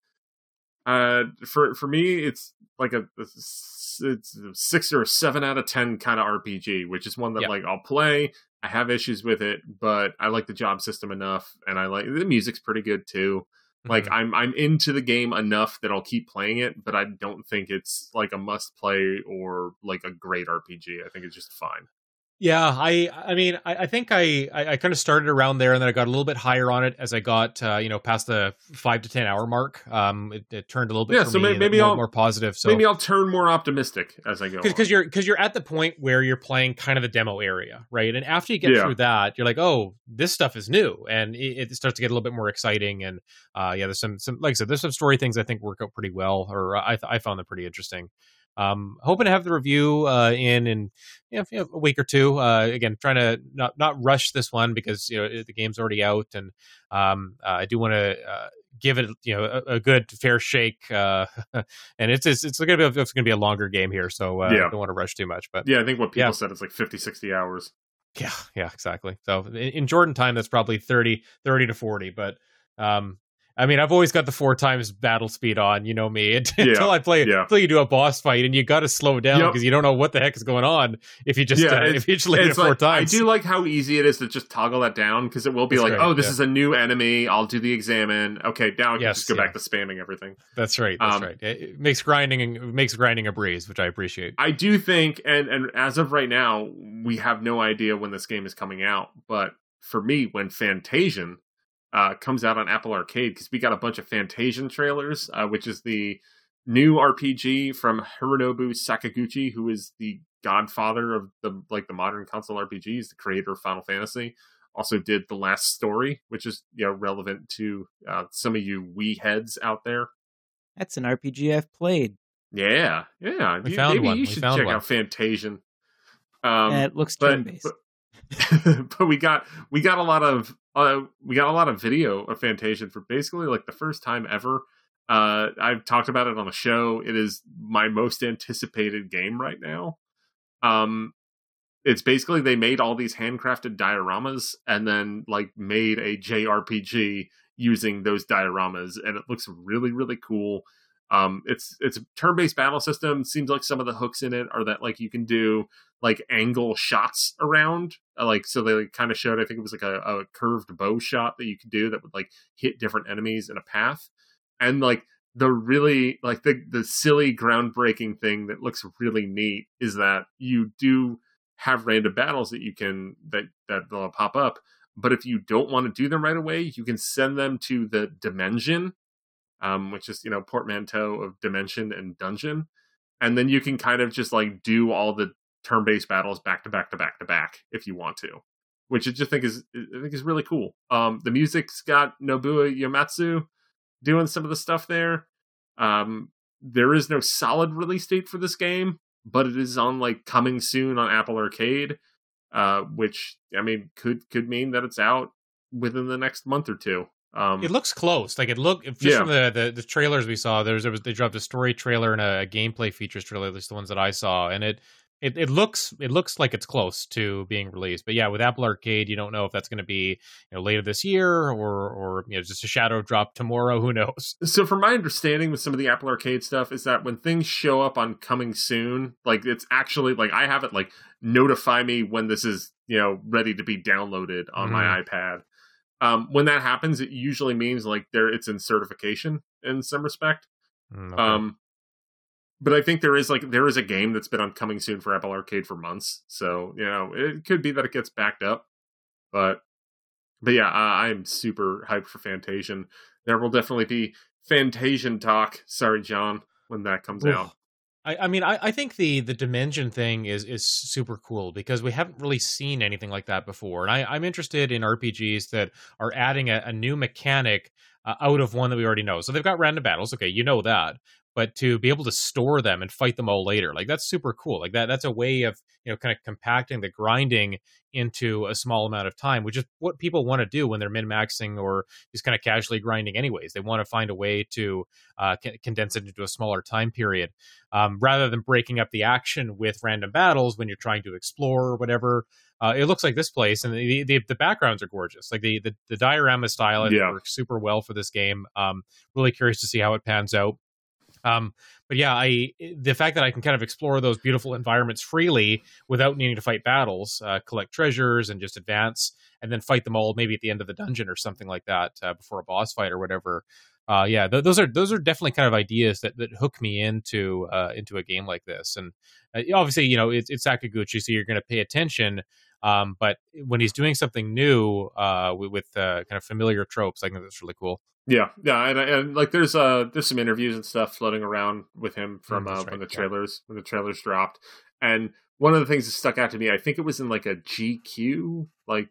uh, for for me, it's like a it's a six or a seven out of ten kind of R P G, which is one that yep. like I'll play. I have issues with it, but I like the job system enough, and I like the music's pretty good too. Like mm-hmm. I'm I'm into the game enough that I'll keep playing it, but I don't think it's like a must play or like a great R P G. I think it's just fine. Yeah, I I mean, I, I think I, I, I kind of started around there, and then I got a little bit higher on it as I got, uh, you know, past the five to ten hour mark. Um, it, it turned a little bit Yeah, for so me may- maybe more, I'll- more positive. So Maybe I'll turn more optimistic as I go. because on. you're because you're at the point where you're playing kind of the demo area, right? And after you get Yeah. through that, you're like, oh, this stuff is new, and it, it starts to get a little bit more exciting. And uh, yeah, there's some some like I said, there's some story things I think work out pretty well, or I I found them pretty interesting. Um, hoping to have the review uh, in in you know, you know, a week or two. Uh, again, trying to not not rush this one because you know the game's already out, and um, uh, I do want to uh, give it you know a, a good fair shake. Uh, and it's it's, it's going to be it's going to be a longer game here, so uh, Yeah. I don't want to rush too much. But Yeah, I think what people Yeah. said it's like fifty, sixty hours. yeah, yeah, exactly. So in, in Jordan time, that's probably thirty, thirty to forty. But um, I mean, I've always got the four times battle speed on. You know me until Yeah, I play yeah. until you do a boss fight, and you got to slow down Yep. because you don't know what the heck is going on if you just Yeah, uh, it's- if you just leave it It's four like, times. I do like how easy it is to just toggle that down because it will be That's like, right, oh, this yeah. is a new enemy. I'll do the examine. Okay, now I can Yes, just go yeah. back to spamming everything. That's right. That's Um, right. It, it makes grinding it makes grinding a breeze, which I appreciate. I do think, and and as of right now, we have no idea when this game is coming out. But for me, when Fantasian uh, comes out on Apple Arcade, because we got a bunch of Fantasian trailers, uh, which is the new R P G from Hironobu Sakaguchi, who is the godfather of the like the modern console R P Gs, the creator of Final Fantasy. Also did The Last Story, which is you know relevant to uh, some of you Wii heads out there. That's an R P G I've played. Yeah, yeah. We You- found maybe one. you We should found check one. out Fantasian. Um, Yeah, it looks but, turn-based. but, but we got we got a lot of uh, we got a lot of video of Fantasian for basically like the first time ever. Uh, I've talked about it on the show. It is my most anticipated game right now. Um, it's basically they made all these handcrafted dioramas and then like made a J R P G using those dioramas, and it looks really really cool. Um, it's it's a turn-based battle system. Seems like some of the hooks in it are that like you can do like angle shots around, uh, like so they like, kind of showed. I think it was like a, a curved bow shot that you could do that would like hit different enemies in a path, and like the really like the the silly groundbreaking thing that looks really neat is that you do have random battles that you can that that they'll pop up, but if you don't want to do them right away, you can send them to the Dimension. Um, which is, you know, portmanteau of dimension and dungeon. And then you can kind of just like do all the turn-based battles back to back to back to back if you want to, which I just think is, I think is really cool. Um, the music's got Nobuo Uematsu doing some of the stuff there. Um, there is no solid release date for this game, but it is on like coming soon on Apple Arcade, uh, which I mean, could, could mean that it's out within the next month or two. Um, It looks close. Like it look just Yeah. from the, the the trailers we saw. There's there was they dropped a story trailer and a, a gameplay features trailer. At least the ones that I saw, and it, it it looks it looks like it's close to being released. But yeah, with Apple Arcade, you don't know if that's going to be you know later this year or or you know just a shadow drop tomorrow. Who knows? So from my understanding with some of the Apple Arcade stuff is that when things show up on coming soon, like it's actually like I have it like notify me when this is, you know, ready to be downloaded on my iPad. Um, when that happens, it usually means like there it's in certification in some respect. Mm, okay. Um, but I think there is like there is a game that's been on coming soon for Apple Arcade for months, so you know it could be that it gets backed up. But but yeah, I, I'm super hyped for Fantasian. There will definitely be Fantasian talk. Sorry, John, when that comes Oof. out. I, I mean, I, I think the the dimension thing is is super cool because we haven't really seen anything like that before, and I, I'm interested in R P Gs that are adding a, a new mechanic uh, out of one that we already know. So they've got random battles, okay, you know that, but to be able to store them and fight them all later, like that's super cool. Like that, that's a way of you know kind of compacting the grinding into a small amount of time, which is what people want to do when they're min maxing or just kind of casually grinding. Anyways, they want to find a way to uh, c- condense it into a smaller time period. Um, rather than breaking up the action with random battles when you're trying to explore or whatever. Uh, it looks like this place, and the, the the backgrounds are gorgeous. Like the the, the diorama style, I think Yeah. works super well for this game. Um, really curious to see how it pans out. Um, but yeah, I the fact that I can kind of explore those beautiful environments freely without needing to fight battles, uh, collect treasures, and just advance, and then fight them all maybe at the end of the dungeon or something like that uh, before a boss fight or whatever. uh, yeah, th- those are those are definitely kind of ideas that, that hook me into uh, into a game like this. And uh, obviously, you know, it's, it's Sakaguchi, so you're going to pay attention. Um, but when he's doing something new uh, with, with uh, kind of familiar tropes, I think that's really cool. Yeah, yeah, and, and like there's uh there's some interviews and stuff floating around with him from Mm, uh, right, when the yeah. trailers when the trailers dropped, and one of the things that stuck out to me, I think it was in like a G Q, like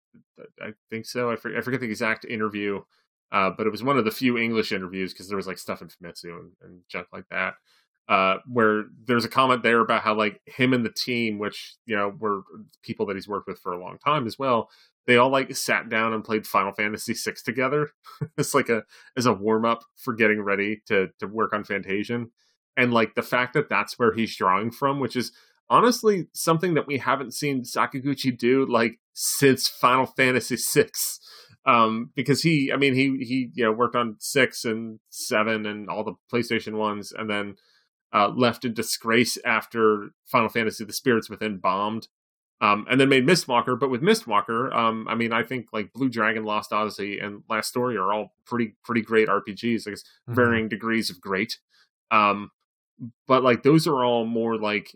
I think so. I, for, I forget the exact interview, uh, but it was one of the few English interviews because there was like stuff in Famitsu and, and junk like that. Uh, where there's a comment there about how like him and the team, which you know were people that he's worked with for a long time as well, they all like sat down and played Final Fantasy six together. It's like a as a warm up for getting ready to to work on Fantasian, and like the fact that that's where he's drawing from, which is honestly something that we haven't seen Sakaguchi do like since Final Fantasy six. Um, because he, I mean, he he you know worked on six and seven and all the PlayStation ones, and then uh, left in disgrace after Final Fantasy: The Spirits Within bombed. Um, and then made Mistwalker, but with Mistwalker, um, I mean, I think like Blue Dragon, Lost Odyssey, and Last Story are all pretty pretty great R P Gs, like mm-hmm. varying degrees of great. Um, but like those are all more like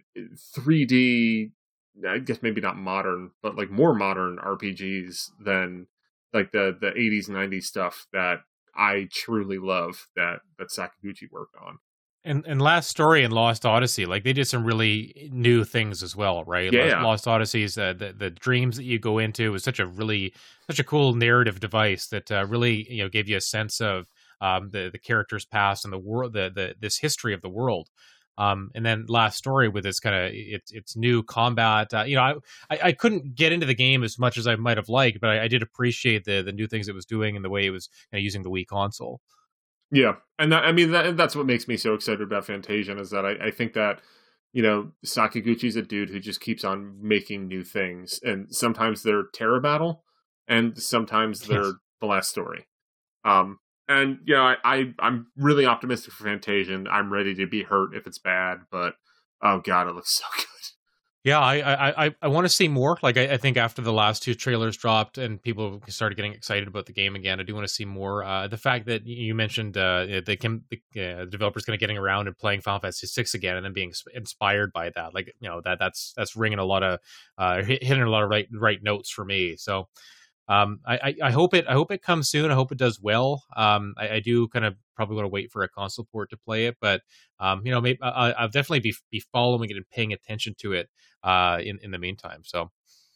three D, I guess maybe not modern, but like more modern R P Gs than like the the eighties, nineties stuff that I truly love that that Sakaguchi worked on. And and Last Story and Lost Odyssey, like they did some really new things as well, right? Yeah, Lost, yeah. Lost Odyssey is uh, the the dreams that you go into is such a really such a cool narrative device that uh, really you know gave you a sense of um, the the character's past and the world, the the this history of the world. Um, and then Last Story with its kind of its its new combat. Uh, you know, I, I I couldn't get into the game as much as I might have liked, but I, I did appreciate the the new things it was doing and the way it was kind of using the Wii console. Yeah, and that, I mean that, that's what makes me so excited about Fantasian is that I, I think that you know Sakaguchi's a dude who just keeps on making new things, and sometimes they're Terra Battle, and sometimes they're yes. The Last Story. Um, and you know I, I I'm really optimistic for Fantasian. I'm ready to be hurt if it's bad, but oh god, it looks so good. Yeah, I I I, I want to see more. Like I, I think after the last two trailers dropped and people started getting excited about the game again, I do want to see more. Uh, the fact that you mentioned uh, they can the, uh, the developers kind of getting around and playing Final Fantasy six again, and then being inspired by that, like you know that that's that's ringing a lot of uh, hitting a lot of right right notes for me. So. Um, I, I, I hope it. I hope it comes soon. I hope it does well. Um, I, I do kind of probably want to wait for a console port to play it, but um, you know, maybe I, I'll definitely be be following it and paying attention to it. Uh, in in the meantime, so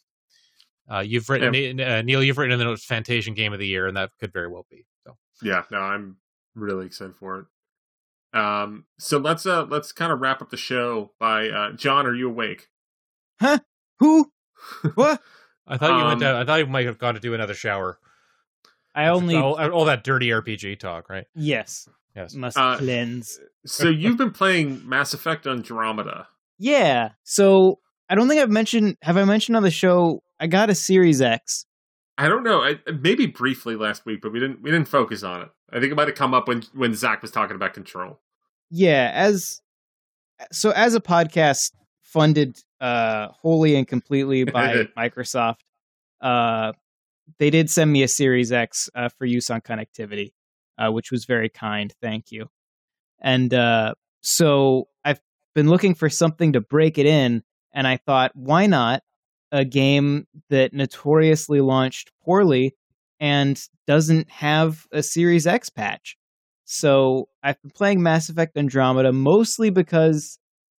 uh, you've written yeah. uh, Neil, you've written in the notes Fantasian Game of the Year, and that could very well be. So yeah, no, I'm really excited for it. Um, so let's uh let's kind of wrap up the show by uh, John. Are you awake? Huh? Who? What? I thought you um, went to, I thought you might have gone to do another shower. I only all, all that dirty R P G talk, right? Yes. Yes. Must uh, cleanse. So you've been playing Mass Effect Andromeda. Yeah. So I don't think I've mentioned. Have I mentioned on the show? I got a Series X. I don't know. I, maybe briefly last week, but we didn't. We didn't focus on it. I think it might have come up when when Zach was talking about Control. Yeah. As so, as a podcast funded uh, wholly and completely by Microsoft, uh, they did send me a Series X uh, for use on connectivity, uh, which was very kind. Thank you. And uh, so I've been looking for something to break it in, and I thought, why not a game that notoriously launched poorly and doesn't have a Series X patch? So I've been playing Mass Effect Andromeda mostly because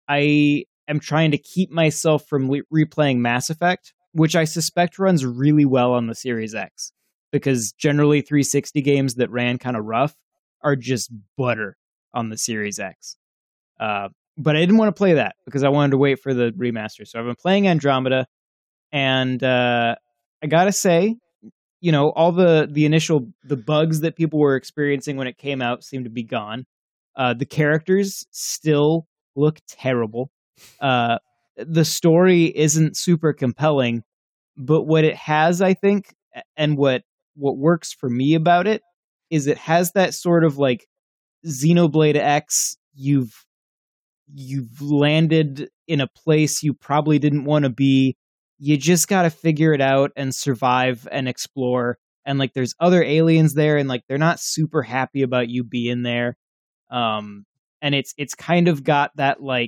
I am trying to keep myself from re- replaying Mass Effect, which I suspect runs really well on the Series X, because generally three sixty games that ran kind of rough are just butter on the Series X. Uh, but I didn't want to play that because I wanted to wait for the remaster. So I've been playing Andromeda, and uh, I gotta say, you know, all the, the initial, the bugs that people were experiencing when it came out seem to be gone. Uh, the characters still look terrible. Uh, the story isn't super compelling, but what it has, I think, and what what works for me about it, is it has that sort of like Xenoblade X, you've you've landed in a place you probably didn't want to be. You just got to figure it out and survive and explore. and like there's other aliens there, and like they're not super happy about you being there. Um, and it's it's kind of got that like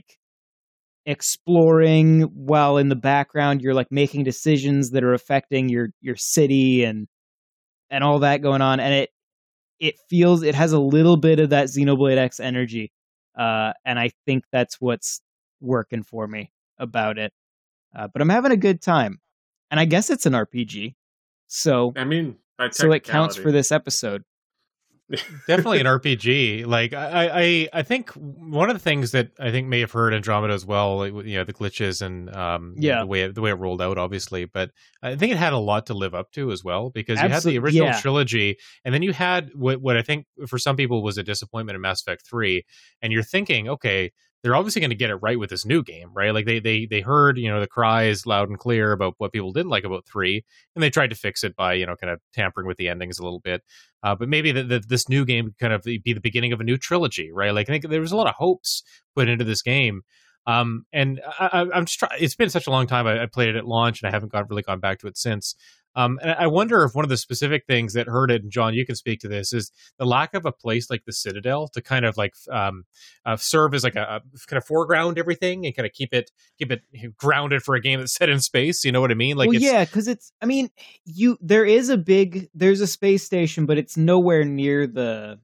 exploring while in the background you're like making decisions that are affecting your your city and and all that going on, and it it feels it has a little bit of that Xenoblade X energy, uh, and I think that's what's working for me about it. Uh, but I'm having a good time, and I guess it's an R P G, so I mean, by so it counts technicality. for this episode. Definitely an R P G. Like I, I, I think one of the things that I think may have hurt Andromeda as well, like, you know, the glitches and um, Yeah. the way it, the way it rolled out, obviously. But I think it had a lot to live up to as well, because you Absol- had the original yeah. trilogy, and then you had what what I think for some people was a disappointment in Mass Effect three, and you're thinking, okay, they're obviously going to get it right with this new game, right? Like they they they heard, you know, the cries loud and clear about what people didn't like about three, and they tried to fix it by, you know, kind of tampering with the endings a little bit. Uh, but maybe the, the, this new game could kind of be the beginning of a new trilogy, right? Like I think there was a lot of hopes put into this game. Um, and I, I, I'm just trying. It's been such a long time. I, I played it at launch, and I haven't got really gone back to it since. Um, and I wonder if one of the specific things that hurt it, and John, you can speak to this, is the lack of a place like the Citadel to kind of like um, uh, serve as like a, a kind of foreground everything and kind of keep it keep it grounded for a game that's set in space. You know what I mean? Like, Well, it's, yeah, because it's. I mean, you there is a big there's a space station, but it's nowhere near the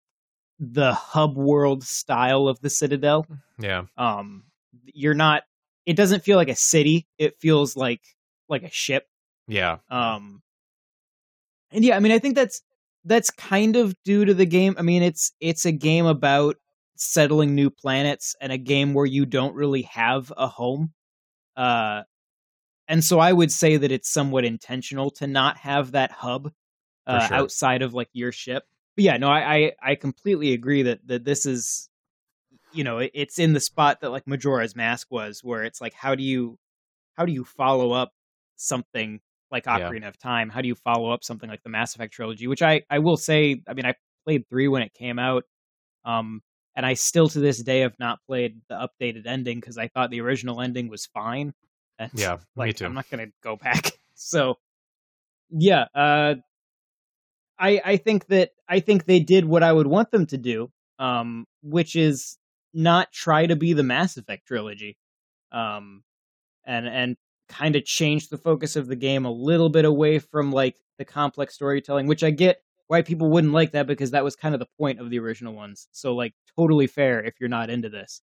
the hub world style of the Citadel. yeah, Um, you're not. It doesn't feel like a city. It feels like like a ship. yeah, Um, and yeah, I mean, I think that's that's kind of due to the game. I mean, it's it's a game about settling new planets and a game where you don't really have a home. Uh, and so I would say that it's somewhat intentional to not have that hub uh, sure. outside of like your ship. But yeah, no, I I, I completely agree that that this is, you know, it, it's in the spot that like Majora's Mask was, where it's like, how do you how do you follow up something like Yeah. Ocarina of Time? How do you follow up something like the Mass Effect trilogy? Which I, I will say, I mean, I played three when it came out, um, and I still to this day have not played the updated ending because I thought the original ending was fine. And, Yeah, me like too. I'm not gonna go back. So, yeah, uh, I I think that I think they did what I would want them to do, um, which is not try to be the Mass Effect trilogy, um, and and kind of change the focus of the game a little bit away from like the complex storytelling, which I get why people wouldn't like that because that was kind of the point of the original ones. So like totally fair if you're not into this.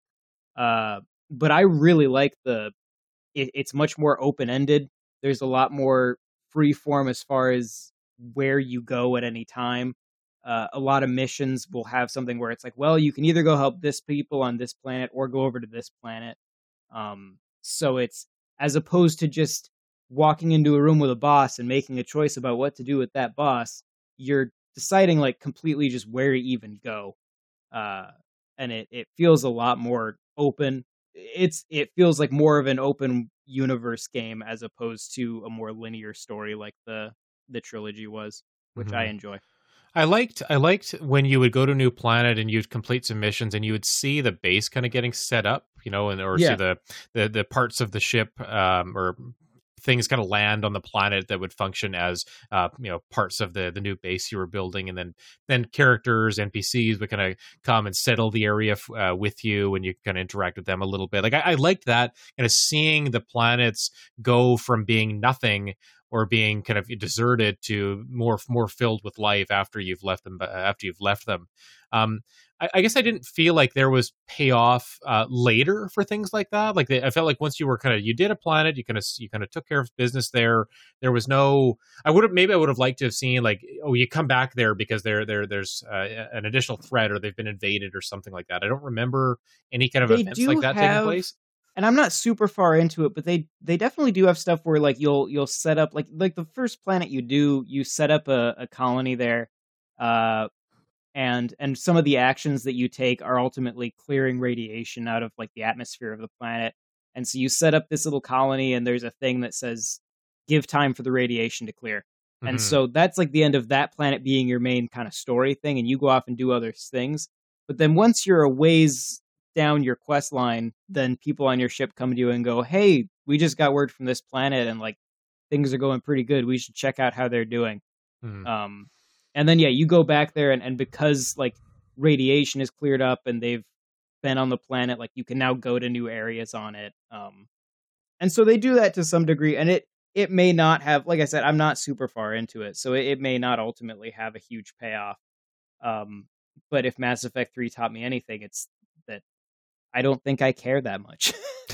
Uh, but I really like the it, it's much more open ended. There's a lot more free form as far as where you go at any time. Uh, a lot of missions will have something where it's like, well, you can either go help this people on this planet or go over to this planet. Um, so it's as opposed to just walking into a room with a boss and making a choice about what to do with that boss, you're deciding like completely just where to even go. Uh, and it, it feels a lot more open. It's it feels like more of an open universe game as opposed to a more linear story like the the trilogy was, which Mhm. I enjoy. I liked I liked when you would go to a new planet and you'd complete some missions and you would see the base kind of getting set up, you know, and or Yeah. see the, the the parts of the ship um, or things kind of land on the planet that would function as uh, you know, parts of the the new base you were building, and then then characters, N P Cs would kind of come and settle the area uh, with you, and you kind of interact with them a little bit. Like I, I liked that, kind of seeing the planets go from being nothing or being kind of deserted to more more filled with life after you've left them. After you've left them, um, I, I guess I didn't feel like there was payoff uh, later for things like that. Like they, I felt like once you were kind of you did a planet, you kind of you kind of took care of business there. There was no. I would have maybe I would have liked to have seen like, oh, you come back there because there there there's uh, an additional threat or they've been invaded or something like that. I don't remember any kind of They events do like that have- taking place. And I'm not super far into it, but they they definitely do have stuff where like you'll you'll set up like like the first planet you do, you set up a, a colony there, uh, and and some of the actions that you take are ultimately clearing radiation out of like the atmosphere of the planet. And so you set up this little colony, and there's a thing that says give time for the radiation to clear. And Mhm. so that's like the end of that planet being your main kind of story thing, and you go off and do other things. But then once you're a ways down your quest line, then people on your ship come to you and go, hey, we just got word from this planet and like things are going pretty good. We should check out how they're doing. Hmm. Um, and then yeah, you go back there, and, and because like radiation is cleared up and they've been on the planet, like you can now go to new areas on it. Um, and so they do that to some degree, and it it may not have, like I said, I'm not super far into it, so it, it may not ultimately have a huge payoff. Um, but if Mass Effect three taught me anything, it's that I don't think I care that much.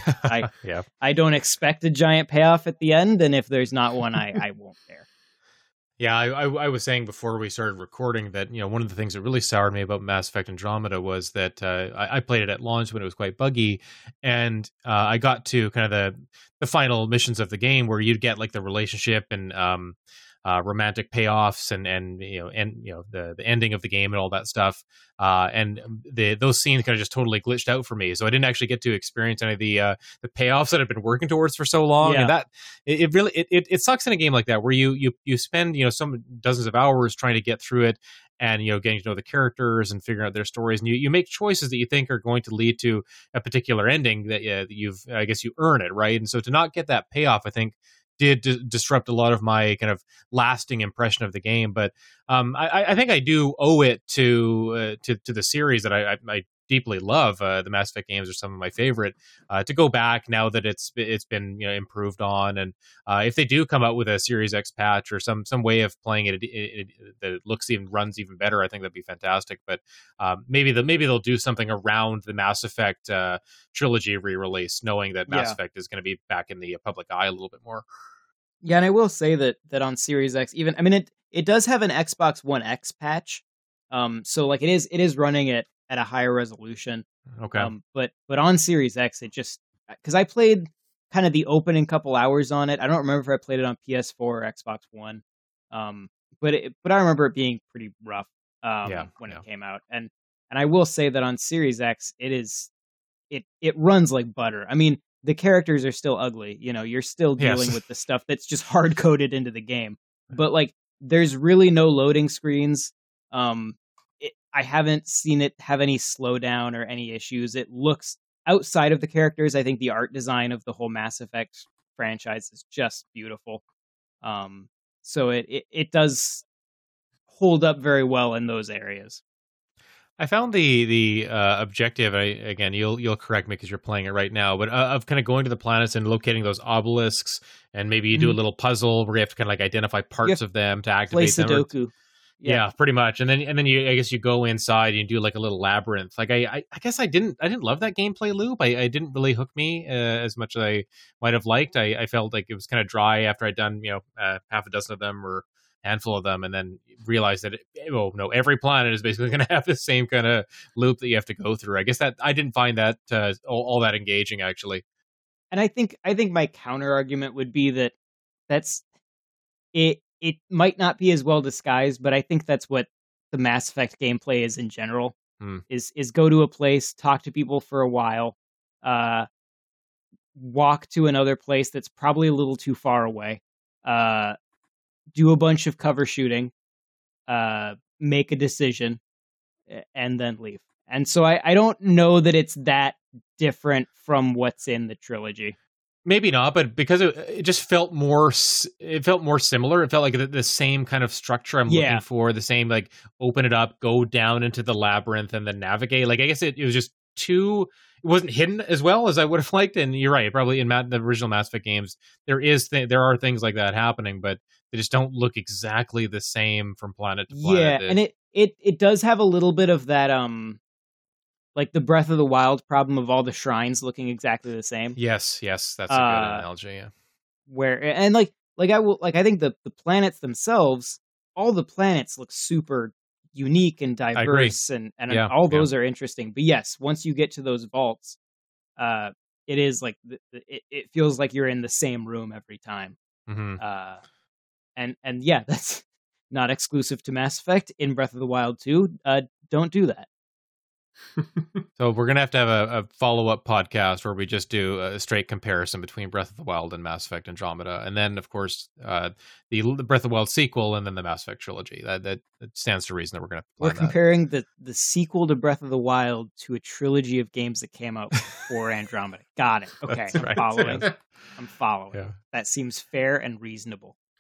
I yeah. I don't expect a giant payoff at the end, and if there's not one, I, I won't care. Yeah, I, I, I was saying before we started recording that, you know, one of the things that really soured me about Mass Effect Andromeda was that uh, I, I played it at launch when it was quite buggy, and uh, I got to kind of the the final missions of the game where you'd get like the relationship and um, uh, romantic payoffs and and you know and you know the the ending of the game and all that stuff, uh, and the those scenes kind of just totally glitched out for me, so I didn't actually get to experience any of the uh, the payoffs that I've been working towards for so long. Yeah. And that it, it really it, it it sucks in a game like that where you you you spend you know some dozens of hours trying to get through it, and you know getting to know the characters and figuring out their stories, and you, you make choices that you think are going to lead to a particular ending that, uh, that you've I guess you earn it, right? And so to not get that payoff, I think did d- disrupt a lot of my kind of lasting impression of the game. But um, I, I think I do owe it to uh, to to the series that I, I, I deeply love. Uh, the Mass Effect games are some of my favorite. Uh, to go back now that it's it's been you know improved on, and uh, if they do come out with a Series X patch or some some way of playing it, it, it that it looks even runs even better, I think that'd be fantastic. But um, maybe the maybe they'll do something around the Mass Effect uh, trilogy re-release, knowing that Mass Yeah. Effect is going to be back in the public eye a little bit more. Yeah, and I will say that that on Series X, even I mean it it does have an Xbox One X patch, um, so like it is it is running it at a higher resolution. Okay. Um, but but on Series X, it just because I played kind of the opening couple hours on it. I don't remember if I played it on P S four or Xbox One, um, but it, but I remember it being pretty rough um, Yeah, when yeah. it came out. And and I will say that on Series X, it is it it runs like butter. I mean, the characters are still ugly. You know, you're still Yes. dealing with the stuff that's just hard coded into the game. But like, there's really no loading screens. Um, it, I haven't seen it have any slowdown or any issues. It looks outside of the characters. I think the art design of the whole Mass Effect franchise is just beautiful. Um, so it, it it does hold up very well in those areas. I found the the uh, objective. I, again, you'll you'll correct me because you're playing it right now, but uh, of kind of going to the planets and locating those obelisks, and maybe you do a Mhm. little puzzle where you have to kind of like identify parts of them to Play activate them. or- Sudoku. Yeah. pretty much. And then and then you I guess you go inside and you do like a little labyrinth. Like I I, I guess I didn't I didn't love that gameplay loop. I, I didn't really hook me uh, as much as I might have liked. I, I felt like it was kind of dry after I'd done you know uh, half a dozen of them or handful of them, and then realized that it, oh no, every planet is basically going to have the same kind of loop that you have to go through. I guess that I didn't find that uh, all, all that engaging actually. And I think I think my counter argument would be that that's it. It might not be as well disguised, but I think that's what the Mass Effect gameplay is in general. Hmm. Is is go to a place, talk to people for a while, uh, walk to another place that's probably a little too far away, uh, do a bunch of cover shooting, uh, make a decision, a- and then leave. And so I, I don't know that it's that different from what's in the trilogy. Maybe not, but because it, it just felt more, s- it felt more similar. It felt like the, the same kind of structure I'm Yeah. looking for. The same like open it up, go down into the labyrinth, and then navigate. Like I guess it, it was just too. It wasn't hidden as well as I would have liked. And you're right, probably in Ma- the original Mass Effect games, there is th- there are things like that happening, but they just don't look exactly the same from planet to planet. Yeah, and it, it it does have a little bit of that um like the Breath of the Wild problem of all the shrines looking exactly the same. Yes, yes, that's a good Uh, analogy. Yeah. Where and like like I will like I think the the planets themselves, all the planets look super unique and agree. diverse and and Yeah, all yeah. those are interesting. But yes, once you get to those vaults, uh it is like the, the, it, it feels like you're in the same room every time. hmm Uh and and yeah, that's not exclusive to Mass Effect. In Breath of the Wild two, uh don't do that. So we're gonna have to have a, a follow up podcast where we just do a straight comparison between Breath of the Wild and Mass Effect Andromeda, and then of course uh, the, the Breath of the Wild sequel, and then the Mass Effect trilogy. That that, that stands to reason that we're gonna We're plan that. comparing the the sequel to Breath of the Wild to a trilogy of games that came out before Andromeda. Got it. Okay, That's I'm right, following. yes. I'm following. Yeah. That seems fair and reasonable.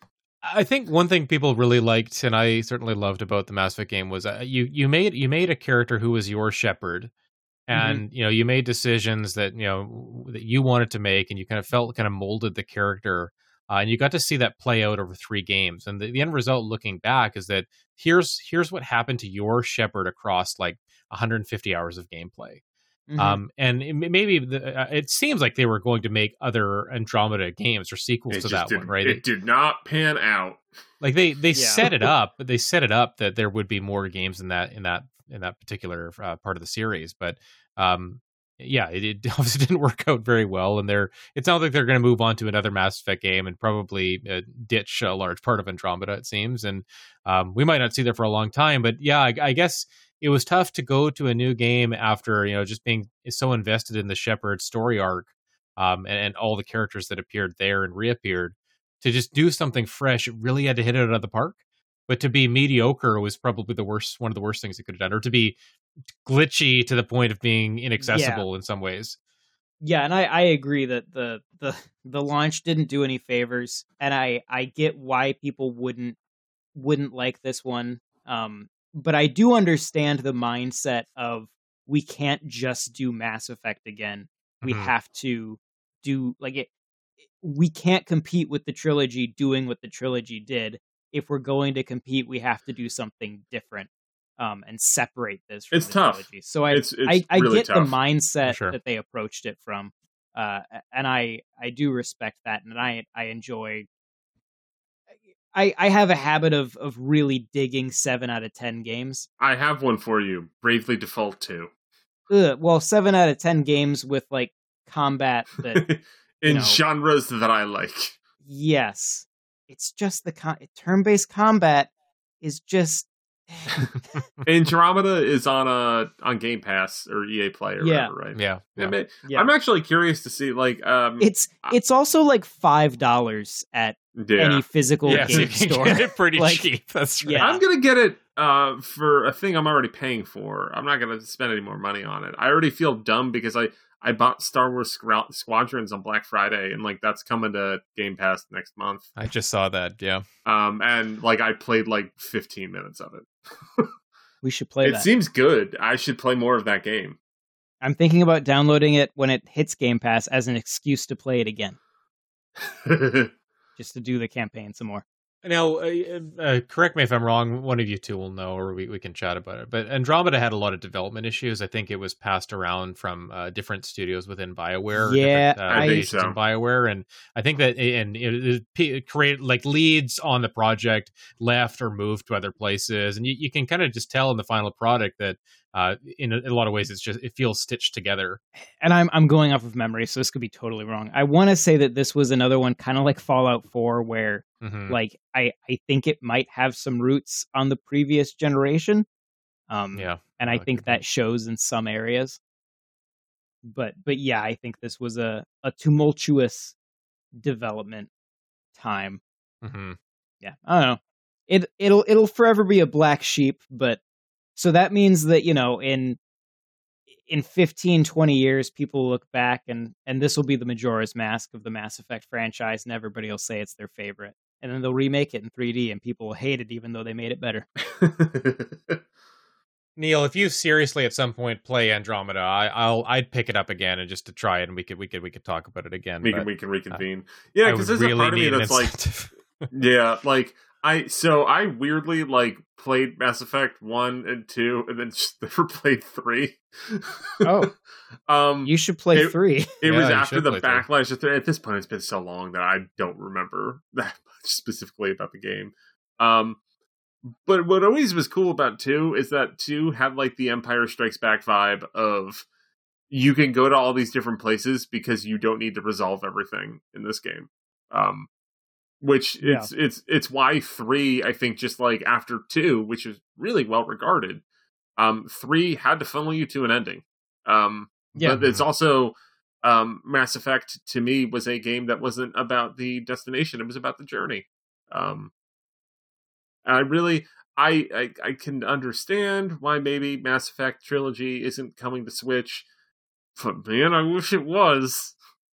I think one thing people really liked, and I certainly loved about the Mass Effect game, was uh, you you made you made a character who was your Shepard, and mm-hmm. you know you made decisions that you know that you wanted to make, and you kind of felt kind of molded the character, uh, and you got to see that play out over three games. And the, the end result, looking back, is that here's here's what happened to your Shepard across like one hundred fifty hours of gameplay. Mm-hmm. Um, and it, maybe the, uh, it seems like they were going to make other Andromeda games or sequels it to that did, one, right? It, it did not pan out. Like they, they yeah. set it up, but they set it up that there would be more games in that in that in that particular uh, part of the series. But um, yeah, it, it obviously didn't work out very well, and they're it's not like they're going to move on to another Mass Effect game and probably uh, ditch a large part of Andromeda, it seems, and um, we might not see that for a long time. But yeah, I, I guess. It was tough to go to a new game after, you know, just being so invested in the Shepard story arc um, and, and all the characters that appeared there and reappeared. To just do something fresh, it really had to hit it out of the park. But to be mediocre was probably the worst, one of the worst things it could have done, or to be glitchy to the point of being inaccessible yeah. in some ways. Yeah, and I, I agree that the, the the launch didn't do any favors, and I, I get why people wouldn't wouldn't like this one. Um, But I do understand the mindset of we can't just do Mass Effect again. We mm-hmm. have to do like it. We can't compete with the trilogy doing what the trilogy did. If we're going to compete, we have to do something different um, and separate this from it's the tough. trilogy. So I it's, it's I, I really get tough. the mindset sure. that they approached it from, uh, and I I do respect that, and I I enjoy. I, I have a habit of of really digging seven out of ten games. I have one for you. Bravely Default two. Ugh, well, seven out of ten games with like combat that in know, genres that I like. Yes, it's just the con- turn-based combat is just. Andromeda is on a on Game Pass or E A Play or yeah. whatever, right? Yeah, yeah. I mean, yeah. I'm actually curious to see like um, it's it's also like five dollars at yeah. any physical yeah, game so store. Get it pretty like, cheap. That's right. Yeah. I'm gonna get it uh, for a thing I'm already paying for. I'm not gonna spend any more money on it. I already feel dumb because I. I bought Star Wars Squadrons on Black Friday, and like that's coming to Game Pass next month. I just saw that, yeah. Um, and like I played like fifteen minutes of it. We should play it that. It seems good. I should play more of that game. I'm thinking about downloading it when it hits Game Pass as an excuse to play it again. Just to do the campaign some more. Now, uh, uh, correct me if I'm wrong, one of you two will know, or we, we can chat about it. But Andromeda had a lot of development issues. I think it was passed around from uh, different studios within BioWare. Yeah, uh, I think so. In BioWare. And I think that and it, it created like leads on the project left or moved to other places. And you, you can kind of just tell in the final product that uh, in, a, in a lot of ways, it's just it feels stitched together. And I'm I'm going off of memory, so this could be totally wrong. I want to say that this was another one kind of like Fallout four where mm-hmm. like I, I think it might have some roots on the previous generation. Um, yeah. And I think that shows in some areas. But but yeah, I think this was a, a tumultuous development time. Mm-hmm. Yeah, I don't know. It it'll it'll forever be a black sheep, but so that means that, you know, in in fifteen, twenty years, people look back and, and this will be the Majora's Mask of the Mass Effect franchise, and everybody will say it's their favorite. And then they'll remake it in three D, and people will hate it even though they made it better. Neil, if you seriously at some point play Andromeda, I, I'll I'd pick it up again and just to try it, and we could we could we could talk about it again. We but, can we can reconvene. Uh, yeah, because there's really a part of me that's like, yeah, like. I so I weirdly like played Mass Effect one and two, and then just never played three. Oh, um, you should play it, three. It yeah, was after the backlash. Three. At this point, it's been so long that I don't remember that much specifically about the game. Um, but what always was cool about two is that two had like the Empire Strikes Back vibe of you can go to all these different places because you don't need to resolve everything in this game. Um. Which yeah. it's it's it's why three, I think, just like after two, which is really well regarded, um, three had to funnel you to an ending. Um, yeah. But it's also um, Mass Effect to me was a game that wasn't about the destination; it was about the journey. Um, and I really, I, I I can understand why maybe Mass Effect trilogy isn't coming to Switch, but man, I wish it was.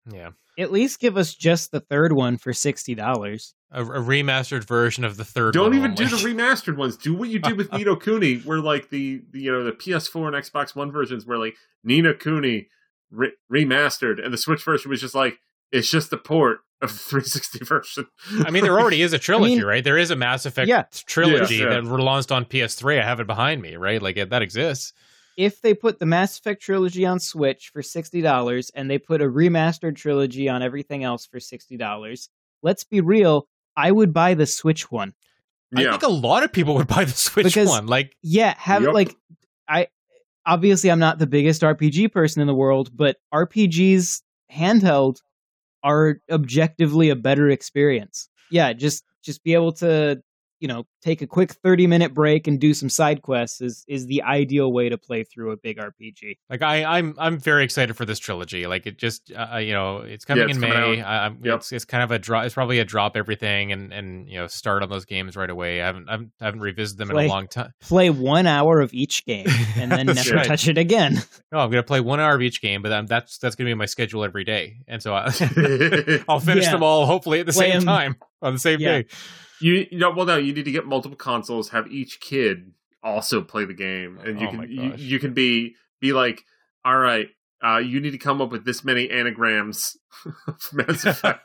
Yeah. At least give us just the third one for sixty dollars. A, a remastered version of the third Don't one. even only. do the remastered ones. Do what you did with Ni no Kuni, where like the, the you know the P S four and Xbox One versions were like Ni no Kuni re- remastered, and the Switch version was just like it's just a port of the three sixty version. I mean, there already is a trilogy, I mean, right? There is a Mass Effect yeah. trilogy Yeah, yeah. that launched on P S three. I have it behind me, right? Like it, that exists. If they put the Mass Effect trilogy on Switch for sixty dollars and they put a remastered trilogy on everything else for sixty dollars, let's be real, I would buy the Switch one. I think a lot of people would buy the Switch Because- one. Like, Yeah, have Yep. like I obviously I'm not the biggest R P G person in the world, but R P Gs handheld are objectively a better experience. Yeah, just just be able to, you know, take a quick thirty minute break and do some side quests is is the ideal way to play through a big R P G. like I, I'm, I'm very excited for this trilogy. Like it just, uh, you know, it's coming Yeah, it's in coming May. I, I'm, Yep. it's, it's kind of a drop. It's probably a drop everything and, and you know, start on those games right away. I haven't, I haven't, I haven't revisited them Play- in a long time. Play one hour of each game and then That's never right. touch it again. No, I'm gonna play one hour of each game, but then that's that's gonna be my schedule every day, and so I, you, I'll finish Yeah. them all hopefully at the Play same 'em- time on the same Yeah. day. you know, well, no, you need to get multiple consoles. Have each kid also play the game, and you Oh my can you, gosh. you can be be like, all right, uh, you need to come up with this many anagrams of Mass Effect,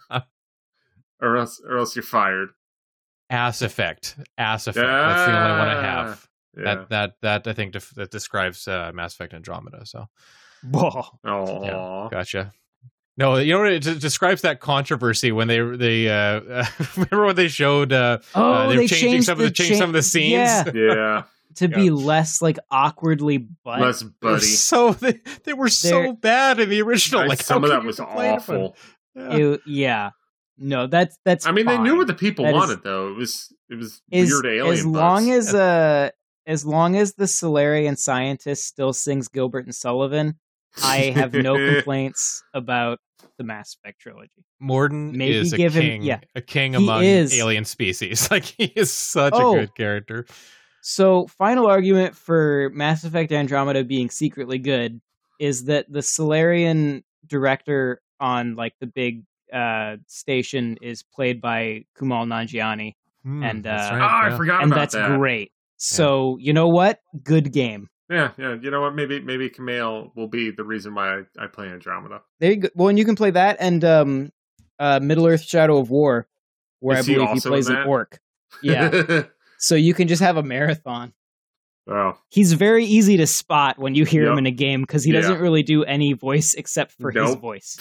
or else or else you're fired. Ass Effect, Ass Effect. That's the only one I have. Yeah. That that that I think def- that describes uh, Mass Effect Andromeda. So Whoa. Aw. yeah, gotcha. No, you know what? It d- describes that controversy when they they uh, remember when they showed uh, Oh, uh, they, they were changing changed some the of the changed cha- some of the scenes. Yeah. Yeah, To be Yeah. less like awkwardly butt. less They were buddy. so they, they were so They're- bad in the original. Like, Like some how of could that you was complain about it? awful. Yeah. Ew, yeah. No, that's that's I mean, they knew fine. what the people That is- wanted, though. It was it was As, weird alien. as buzz. long as uh as long as the Solarian scientist still sings Gilbert and Sullivan, I have no complaints about the Mass Effect trilogy. Morden Maybe is a give him- king, yeah. a king He among is. alien species. Like he is such Oh. a good character. So, final argument for Mass Effect Andromeda being secretly good is that the Solarian director on like the big uh station is played by Kumail Nanjiani, Hmm, And, that's uh, Oh, right, I yeah. forgot and about that's that. great. So, you know what? Good game. Yeah, yeah. You know what? Maybe maybe Kumail will be the reason why I, I play Andromeda. There you go. Well, and you can play that and um, uh, Middle Earth: Shadow of War, where Is I he believe he also plays in an that? orc. Yeah, so you can just have a marathon. Oh, He's very easy to spot when you hear him Yep. in a game because he Yeah. doesn't really do any voice except for his Nope. voice.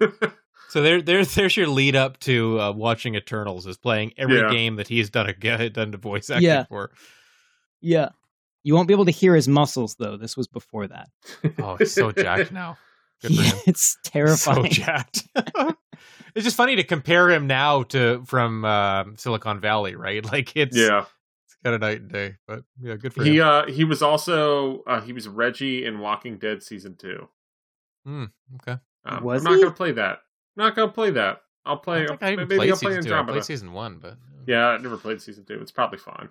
So there, there, there's your lead up to uh, watching Eternals is playing every Yeah. game that he's done a done the voice acting Yeah. for. Yeah, you won't be able to hear his muscles though. This was before that. Oh, he's so jacked now. Good for Yeah, him. it's So terrifying. jacked. It's just funny to compare him now to from uh, Silicon Valley, right? Like it's yeah. it's kind of night and day. But yeah, good for He him. uh he was also uh, he was Reggie in Walking Dead season two. Hmm, okay. Um, Was I'm not he? gonna play that. I'm not gonna play that. I'll I play. don't think I even maybe played I'll play season two. I Andromeda. played season one, but Yeah, I never played season two. It's probably fine.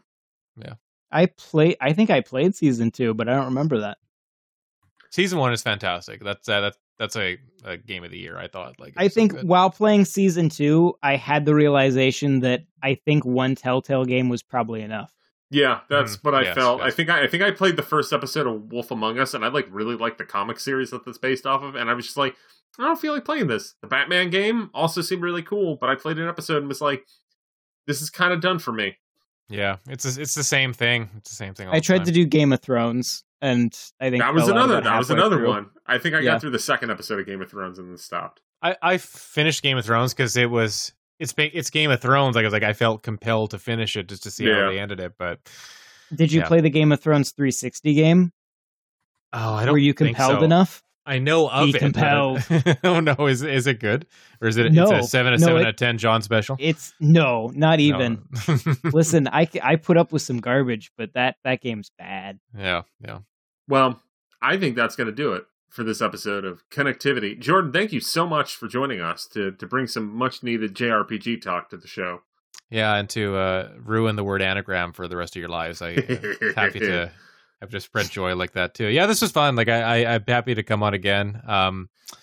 I play. I think I played season two, but I don't remember that. season one is fantastic. That's uh, that's that's a, a game of the year. I thought. Like it I was so think good. while playing season two, I had the realization that I think one Telltale game was probably enough. Yeah, that's Mhm. what I Yes, felt. yes. I think I, I think I played the first episode of Wolf Among Us, and I like really liked the comic series that that's based off of, and I was just like, I don't feel like playing this. The Batman game also seemed really cool, but I played an episode and was like, this is kind of done for me. Yeah, it's a, it's the same thing. It's the same thing. All I the tried time. to do Game of Thrones, and I think That was fell out another. about That was halfway another through. one. I think I Yeah. got through the second episode of Game of Thrones and then stopped. I, I finished Game of Thrones because it was it's ba- it's Game of Thrones. Like I was like I felt compelled to finish it just to see Yeah. how they ended it. But Did you Yeah. play the Game of Thrones three sixty game? oh, I don't. Were you think compelled so. enough? I know of Be it. but- compelled. oh no, is is it good or is it No. it's a seven a No, seven it- out of ten John special? It's no, not even. No. Listen, I, c- I put up with some garbage, but that that game's bad. yeah, yeah. Well, I think that's going to do it for this episode of Connectivity. Jordan, thank you so much for joining us to to bring some much needed J R P G talk to the show. Yeah, and to uh, ruin the word anagram for the rest of your lives, I uh, happy to happy to spread joy like that too. Yeah, this was fun. Like I, I I'm happy to come on again. Um,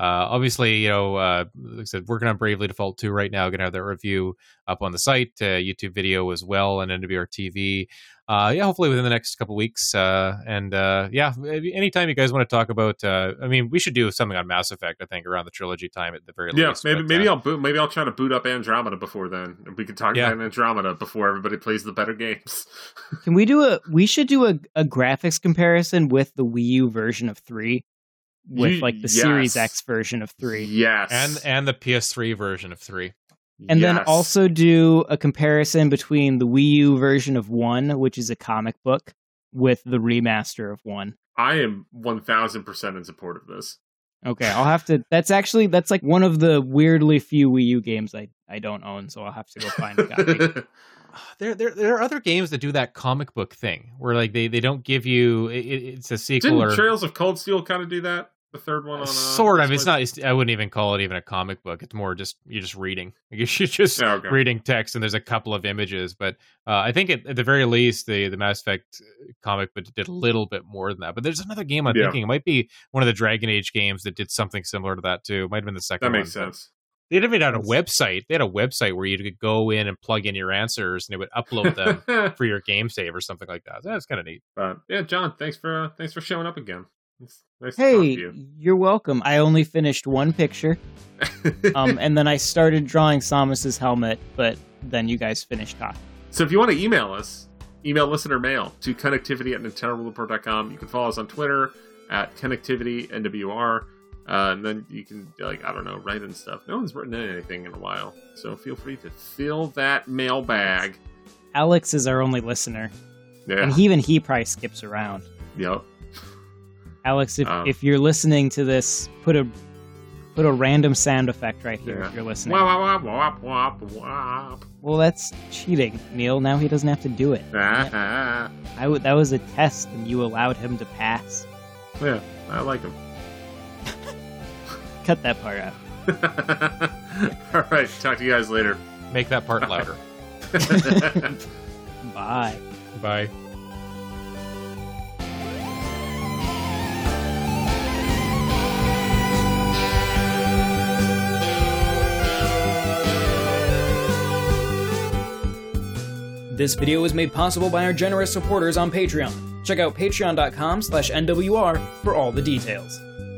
Uh, obviously, you know, uh, like I said, working on Bravely Default two right now. Going to have that review up on the site, uh, YouTube video as well, and N W R T V. Uh, yeah, hopefully within the next couple weeks. Uh, and uh, yeah, anytime you guys want to talk about, uh, I mean, we should do something on Mass Effect. I think around the trilogy time at the very yeah, least. Yeah, maybe but, maybe uh, I'll boot. Maybe I'll try to boot up Andromeda before then. We can talk Yeah. about Andromeda before everybody plays the better games. Can we do a? We should do a, a graphics comparison with the Wii U version of three, with You- like the yes. Series X version of three, Yes, and and the P S three version of three. and then Yes. also do a comparison between the Wii U version of one, which is a comic book, with the remaster of one. I am one thousand percent in support of this. Okay, I'll have to. That's actually that's like one of the weirdly few Wii U games I I don't own, so I'll have to go find a copy. There, there, there are other games that do that comic book thing where like they, they don't give you it, it's a sequel Didn't or Trails of Cold Steel kind of do that? The third one on uh, sort of. Switch? It's not. It's, I wouldn't even call it even a comic book. It's more just you're just reading. You're just Oh, okay. reading text, and there's a couple of images. But uh, I think at, at the very least, the the Mass Effect comic book did a little bit more than that. But there's another game I'm Yeah. thinking it might be one of the Dragon Age games that did something similar to that too. It might have been the second That makes one. but sense. They even had a website. They had a website where you could go in and plug in your answers, and it would upload them for your game save or something like that. That's kind of neat. But yeah, John, thanks for uh, thanks for showing up again. It's nice to talk to Hey, you. you're welcome. I only finished one picture, um, and then I started drawing Samus's helmet, but then you guys finished talking. So if you want to email us, email listener mail to connectivity at nintendo report dot com. You can follow us on Twitter at connectivity N W R. Uh, and then you can, like, I don't know, write in stuff. No one's written in anything in a while. So feel free to fill that mailbag. Alex is our only listener, Yeah. and he, even he probably skips around. Yep. Alex, if, Um, if you're listening to this, put a put a random sound effect right here Yeah. if you're listening. Wah, wah, wah, wah, wah, wah. Well, that's cheating, Neil. Now he doesn't have to do it. Ah, I w- that was a test, and you allowed him to pass. yeah, I like him. Cut that part out. All right, talk to you guys later. Make that part louder. Bye. Bye. This video was made possible by our generous supporters on Patreon. Check out patreon dot com slash N W R for all the details.